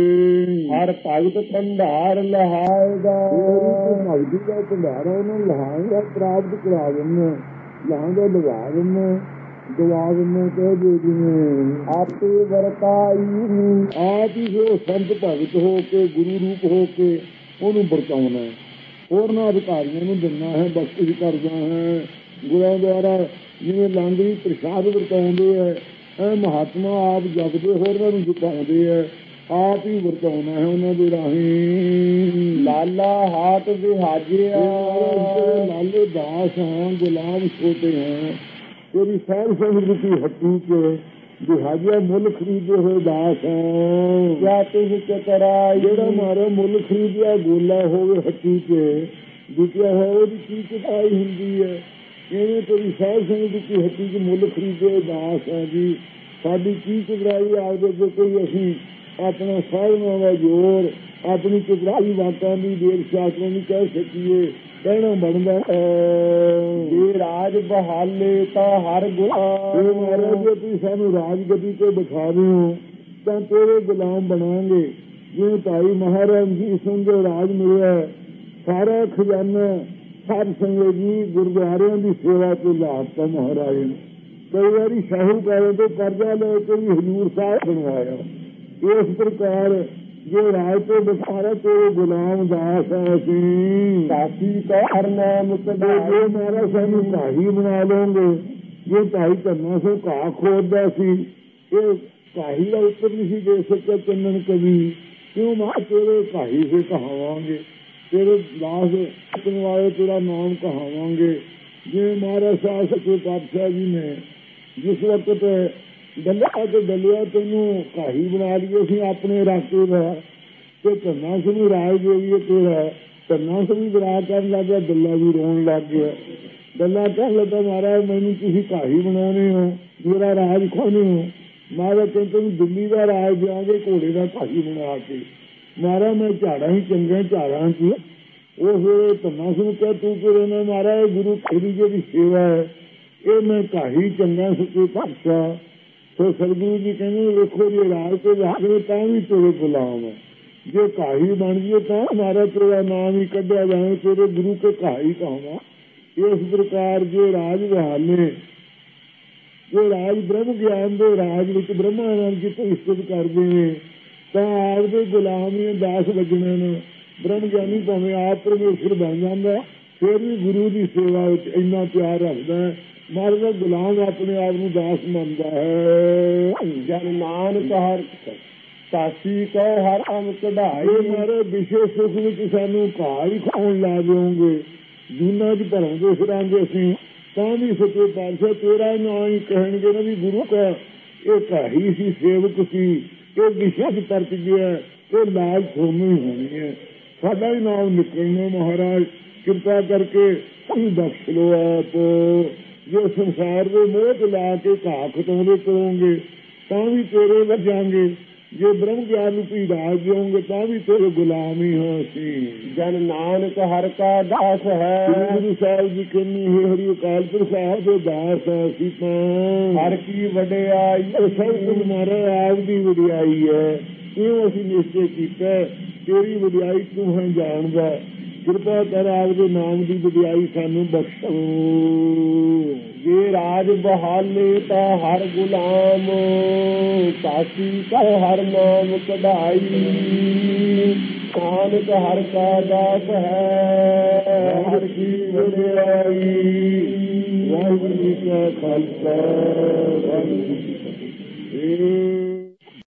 ਹਰ ਭਗਤ ਭੰਡਾਰ ਲਹਾਏਗਾ, ਭਗਤੀ ਦਾ ਭੰਡਾਰਾ ਉਹਨੂੰ ਲਹਾਏਗਾ, ਪ੍ਰਾਪਤ ਕਰਾ ਦਿੰਦਾ, ਲਹਾਂਗਾ ਲਗਾ ਦਿੰਦਾ, ਦਵਾ ਦਿੰਦਾ। ਕਹਿ ਦੇ ਜਿਵੇਂ ਆਪੇ ਵਰਤਾਈ, ਆਪ ਹੀ ਜੋ ਸੰਤ ਭਗਤ ਹੋ ਕੇ ਗੁਰੂ ਰੂਪ ਹੋ ਕੇ ਉਹਨੂੰ ਵਰਤਾਉਣਾ ਹੈ, ਹੋਰਨਾਂ ਅਧਿਕਾਰੀਆਂ ਨੂੰ ਦਿੰਦਾ ਹੈ, ਬਖਸ਼ਿਸ਼ ਕਰਦਾ ਹੈ। ਗੁਰਾਂ ਦੁਆਰਾ ਜਿਵੇਂ ਲਾਂਗਰੀ ਪ੍ਰਸ਼ਾਦ ਵਰਤਾਉਂਦੇ ਹੈ, ਇਹ ਮਹਾਤਮਾ ਆਪ ਜਪਦੇ ਹੋਰਨਾਂ ਨੂੰ ਜਪਾਉਂਦੇ ਹੈ, ਆਪ ਹੀ ਵਰਤਾਉਣਾ ਹੈ ਉਹਨਾਂ ਦੇ ਰਾਹੀਂ। ਲਾਲਾ ਹਾਥ ਵਿਹਾਜਿਆ, ਲਾਲੇ ਦਾਸ ਹਾਂ, ਗੁਲਾਮ ਛੋਟੇ ਹਾਂ, ਤੇਰੀ ਸਾਰੀ ਸੰਗਤੀ ਹੱਟੀ ਕੇ ਵਿਹਾਜਿਆ ਮੁੱਲ ਖਰੀਦੇ ਹੋਏ ਦਾਸ ਹਾਂ। ਕਿਆ ਤੁਝ ਚਤਰਾਈ, ਜਿਹੜਾ ਮਾਰਾ ਮੁੱਲ ਖਰੀਦਿਆ ਗੋਲਾ ਹੋਵੇ ਹੱਟੀ ਕੇ ਵਿਕਿਆ ਹੋਇਆ, ਉਹਦੀ ਕੀ ਚਤਰਾਈ ਹੁੰਦੀ ਹੈ। ਇਵੇਂ ਤੇਰੀ ਸਾਰੀ ਸੰਗਤੀ ਹੱਟੀ ਚ ਮੁੱਲ ਖਰੀਦੇ ਦਾਸ ਹੈ ਜੀ, ਸਾਡੀ ਕੀ ਚਤਰਾਈ ਆਪਦੇ ਜੇ ਕੋਈ ਅਸੀਂ ਆਪਣਾ ਸਾਧਨਾਂ ਦਾ ਜ਼ੋਰ, ਆਪਣੀ ਚਤਰਾਈ ਵਾਕਾਂ ਦੀ ਦੇਰ ਸ਼ਾਸਤਰਾਂ ਦੀ ਕਹਿ ਸਕੀਏ, ਕਹਿਣਾ ਬਣਦਾ ਜੇ ਰਾਜ ਬਹਾਲੇ ਤਾਂ ਹਰ ਗੁਲਾਮ। ਮਹਾਰਾਜ ਜੇ ਤੁਸੀਂ ਸਾਨੂੰ ਰਾਜਗੱਦੀ ਤੇ ਬਿਠਾ ਦਿਓ ਤਾਂ ਤੇਰੇ ਗੁਲਾਮ ਬਣਾਂਗੇ। ਜਿਵੇਂ ਭਾਈ ਮਹਾਰਾਜ ਜੀ ਸਿੰਘ ਦੇ ਰਾਜ ਮਿਲਿਆ, ਸਾਰਾ ਖਜ਼ਾਨਾ ਸਾਧ ਸੰਗਤ ਜੀ ਗੁਰਦੁਆਰਿਆਂ ਦੀ ਸੇਵਾ ਤੇ ਲਾਤਾ ਮਹਾਰਾਜ ਨੇ। ਕਈ ਵਾਰੀ ਸ਼ਾਹੂਕਾਰਾਂ ਤੋਂ ਕਰਜ਼ਾ ਲੈ ਕੇ ਵੀ ਹਜ਼ੂਰ ਸਾਹਿਬ ਬਣਵਾਇਆ। ਇਸ ਪ੍ਰਕਾਰ ਜੇ ਰਾਜ ਤੋਂ ਬਸਾਰਾ ਤੇਰੇ ਗੁਲਾਮ ਦਾਸ ਹੈ ਅਸੀਂ। ਕਾਸ਼ੀ ਕਾ ਹਰ ਨਾਮ ਸਦਾ, ਜੇ ਮਹਾਰਾਜ ਸਾਨੂੰ ਕਾਹੀ ਬਣਾ ਲਓਗੇ। ਜੇ ਭਾਈ ਧੰਨਾ ਸੋ ਘਾਹ ਖੋਦਦਾ ਸੀ, ਇਹ ਕਾਹੀ ਦਾ ਉੱਤਰ ਨਹੀਂ ਸੀ ਦੇ ਸਕਿਆ ਚੰਨਣ ਕਵੀ, ਕਿਉਂ ਮਾ ਤੇਰੇ ਕਾਹੀ ਸੇ ਕਹਾਵਾਂਗੇ, ਤੇਰੇ ਦਾਸ ਆਪਣੇ ਵਾਲੇ ਤੇਰਾ ਨਾਮ ਕਹਾਵਾਂਗੇ। ਜਿਵੇਂ ਮਹਾਰਾਜ ਸਾਹਿਬ ਸੱਚੇ ਪਾਤਸ਼ਾਹ ਜੀ ਨੇ ਜਿਸ ਵਕਤ ਡੱਲਿਆ ਤੇ ਡੱਲਿਆ ਤੈਨੂੰ ਕਾਹੀ ਬਣਾ ਲਈਏ ਅਸੀਂ ਆਪਣੇ ਰਾਸਤੇ ਦਾ, ਤੇ ਧੰਨਾ ਸਿੰਘ ਰਾਜ ਦੇਈਏ ਤੇਰਾ। ਧੰਨਾ ਸਿੰਘ ਵਿਰਾਜ ਕਰਨ ਲੱਗ ਗਿਆ, ਡੱਲਾ ਵੀ ਰੋਣ ਲੱਗ ਗਿਆ। ਡੱਲਾ ਕਹਿਣ ਲੱਗਾ ਮਹਾਰਾਜ ਮੈਨੂੰ ਤੁਸੀਂ ਕਾਹੀ ਬਣਾਉਣੇ ਹੋ, ਮੇਰਾ ਰਾਜ ਖੋਹਣੇ ਹੋ। ਮਹਾਰਾਜ ਕਹਿੰਦੇ ਤੈਨੂੰ ਦਿੱਲੀ ਦਾ ਰਾਜ ਦਿਆਂਗੇ ਘੋੜੇ ਦਾ ਕਾਹੀ ਬਣਾ ਕੇ। ਮਹਾਰਾਜ ਮੈਂ ਝਾੜਾਂ ਹੀ ਚੰਗੇ ਝਾੜਾਂ ਚ। ਉਸ ਵੇਲੇ ਧੰਨਾ ਸਿੰਘ ਕਹਿ ਤੂੰ ਕਿਹੜੇ ਨੇ? ਮਹਾਰਾਜ ਗੁਰੂ ਤੇਰੀ ਜਿਹੜੀ ਸੇਵਾ ਹੈ ਇਹ ਮੈਂ ਕਾਹੀ ਚੰਗਾ ਸੱਚੇ ਪਾਤਸ਼ਾਹ। ਤੇ ਸਤਿਗੁਰੂ ਜੀ ਕਹਿੰਦੇ ਵੇਖੋ ਜੇ ਰਾਜ ਤੇ ਜਾਵੇ ਤਾਂ ਵੀ ਤੇਰੇ ਗੁਲਾਮ ਹੈ, ਜੇ ਕਾਹੀ ਬਣ ਜਾਈਏ ਤਾਂ ਮਹਾਰਾਜ ਤੇਰਾ ਨਾਮ ਹੀ ਕੱਢਿਆ ਜਾਵੇ, ਤੇਰੇ ਗੁਰੂ ਕੇ ਕਾਹੀ ਕਹਾਂਗਾ। ਇਸ ਪ੍ਰਕਾਰ ਜੇ ਰਾਜ ਬਹਾਲੇ ਜੇ ਰਾਜ ਬ੍ਰਹਮ ਗਿਆਨ ਦੇ ਰਾਜ ਵਿੱਚ ਬ੍ਰਹਮਾ ਨਾਲ ਜਿੱਥੇ ਇਸਤਤ ਕਰਦੇ ਨੇ ਤਾਂ ਆਪਦੇ ਗੁਲਾਮ ਹੀ ਦਾਸ ਲੱਗਣੇ ਨੇ। ਬ੍ਰਹਮ ਗਿਆਨੀ ਭਾਵੇਂ ਆਪ ਪਰਮੇਸ਼ਰ ਬਣ ਜਾਂਦਾ ਫਿਰ ਵੀ ਗੁਰੂ ਦੀ ਸੇਵਾ ਵਿੱਚ ਇੰਨਾ ਪਿਆਰ ਰੱਖਦਾ ਹੈ, ਮਹਾਰਾਜ ਦਾ ਗੁਲਾਮ ਆਪਣੇ ਆਪ ਨੂੰ ਦਾਸ ਮੰਨਦਾ ਹੈ। ਜਨ ਨਾਨਕ ਹਰ ਸਾਸੀ ਕਉ ਹਰ ਅਮ ਕਢਾਈ। ਮਾਰੇ ਵਿਸ਼ੇਸ਼ ਸੁਖ ਵਿੱਚ ਸਾਨੂੰ ਘਾਹ ਹੀ ਖਾਉਣ ਲਾ ਦਿਓਗੇ, ਜੂਨਾਂ ਚ ਭਰੋਂਗੇ ਫਿਰਾਂਗੇ ਅਸੀਂ ਤਾਂ ਵੀ ਸੱਚੇ ਪਾਤਸ਼ਾਹ ਤੇਰਾ ਨਾਂ ਹੀ ਕਹਿਣਗੇ ਨਾ ਵੀ ਗੁਰੂ ਕਾ ਇਹ ਕਾਹੀ ਸੀ, ਸੇਵਕ ਸੀ, ਇਹ ਵਿਸ਼ੇ ਚ ਪਰਚ ਗਿਆ, ਇਹ ਲਾਲ ਤੁਹਾਨੂੰ ਹੀ ਹੋਣੀ ਹੈ। ਸਾਡਾ ਹੀ ਨਾਮ ਨਿਕਲਣਾ। ਮਹਾਰਾਜ ਕਿਰਪਾ ਕਰਕੇ ਤੁਸੀਂ ਬਖਸ਼ ਲੋ ਆਪ। ਜੇ ਸੰਸਾਰ ਦੇ ਮੋਹ ਚ ਲਾ ਕੇ ਘਾਹ ਖਟਾਉਂਦੇ ਕਰੋਗੇ ਤਾਂ ਵੀ ਤੇਰੇ ਵੱਜਾਂਗੇ, ਜੇ ਬ੍ਰਹਮ ਗਿਆਨ ਨੂੰ ਤੁਸੀਂ ਰਾਜ ਦਿਓਗੇ ਤਾਂ ਵੀ ਤੇਰੇ ਗੁਲਾਮ ਹੀ ਹਾਂ ਅਸੀਂ। ਜਨ ਨਾਨਕ ਹਰ ਕਾ ਦਾਸ ਹੈ। ਗੁਰੂ ਸਾਹਿਬ ਜੀ ਕਹਿੰਦੇ ਹਰੀ ਅਕਾਲ ਪੁਰਖ ਸਾਹਿਬ ਦੇ ਦਾਸ ਹੈ ਅਸੀਂ ਤਾਂ। ਹਰ ਕੀ ਵਡਿਆਈ ਸਭ ਕੁਝ ਮਹਾਰਾਜ ਆਪ ਦੀ ਵਡਿਆਈ ਹੈ, ਇਹ ਅਸੀਂ ਨਿਸ਼ਚੈ ਕੀਤਾ। ਤੇਰੀ ਵਡਿਆਈ ਤੂੰ ਹੈ ਜਾਣਦਾ, ਕਿਰਪਾ ਕਰ ਆਪਦੇ ਨਾਮ ਦੀ ਵਡਿਆਈ ਸਾਨੂੰ ਬਖਸ਼ੋ। ਜੇ ਰਾਜ ਬਹਾਲੇ ਤਾਂ ਹਰ ਗੁਲਾਮ, ਸਾਸੀ ਕਉ ਹਰ ਨਾਮ ਕਢਾਈ। ਨਾਨਕ ਹਰ ਕਾ ਦਾਸ ਹੈ, ਹਰ ਕੀ ਵਡਿਆਈ। ਵਾਹਿਗੁਰੂ ਜੀ ਕਾ ਖਾਲਸਾ ਵਾਹਿਗੁਰੂ ਜੀ ਕੀ ਫਤਿਹ।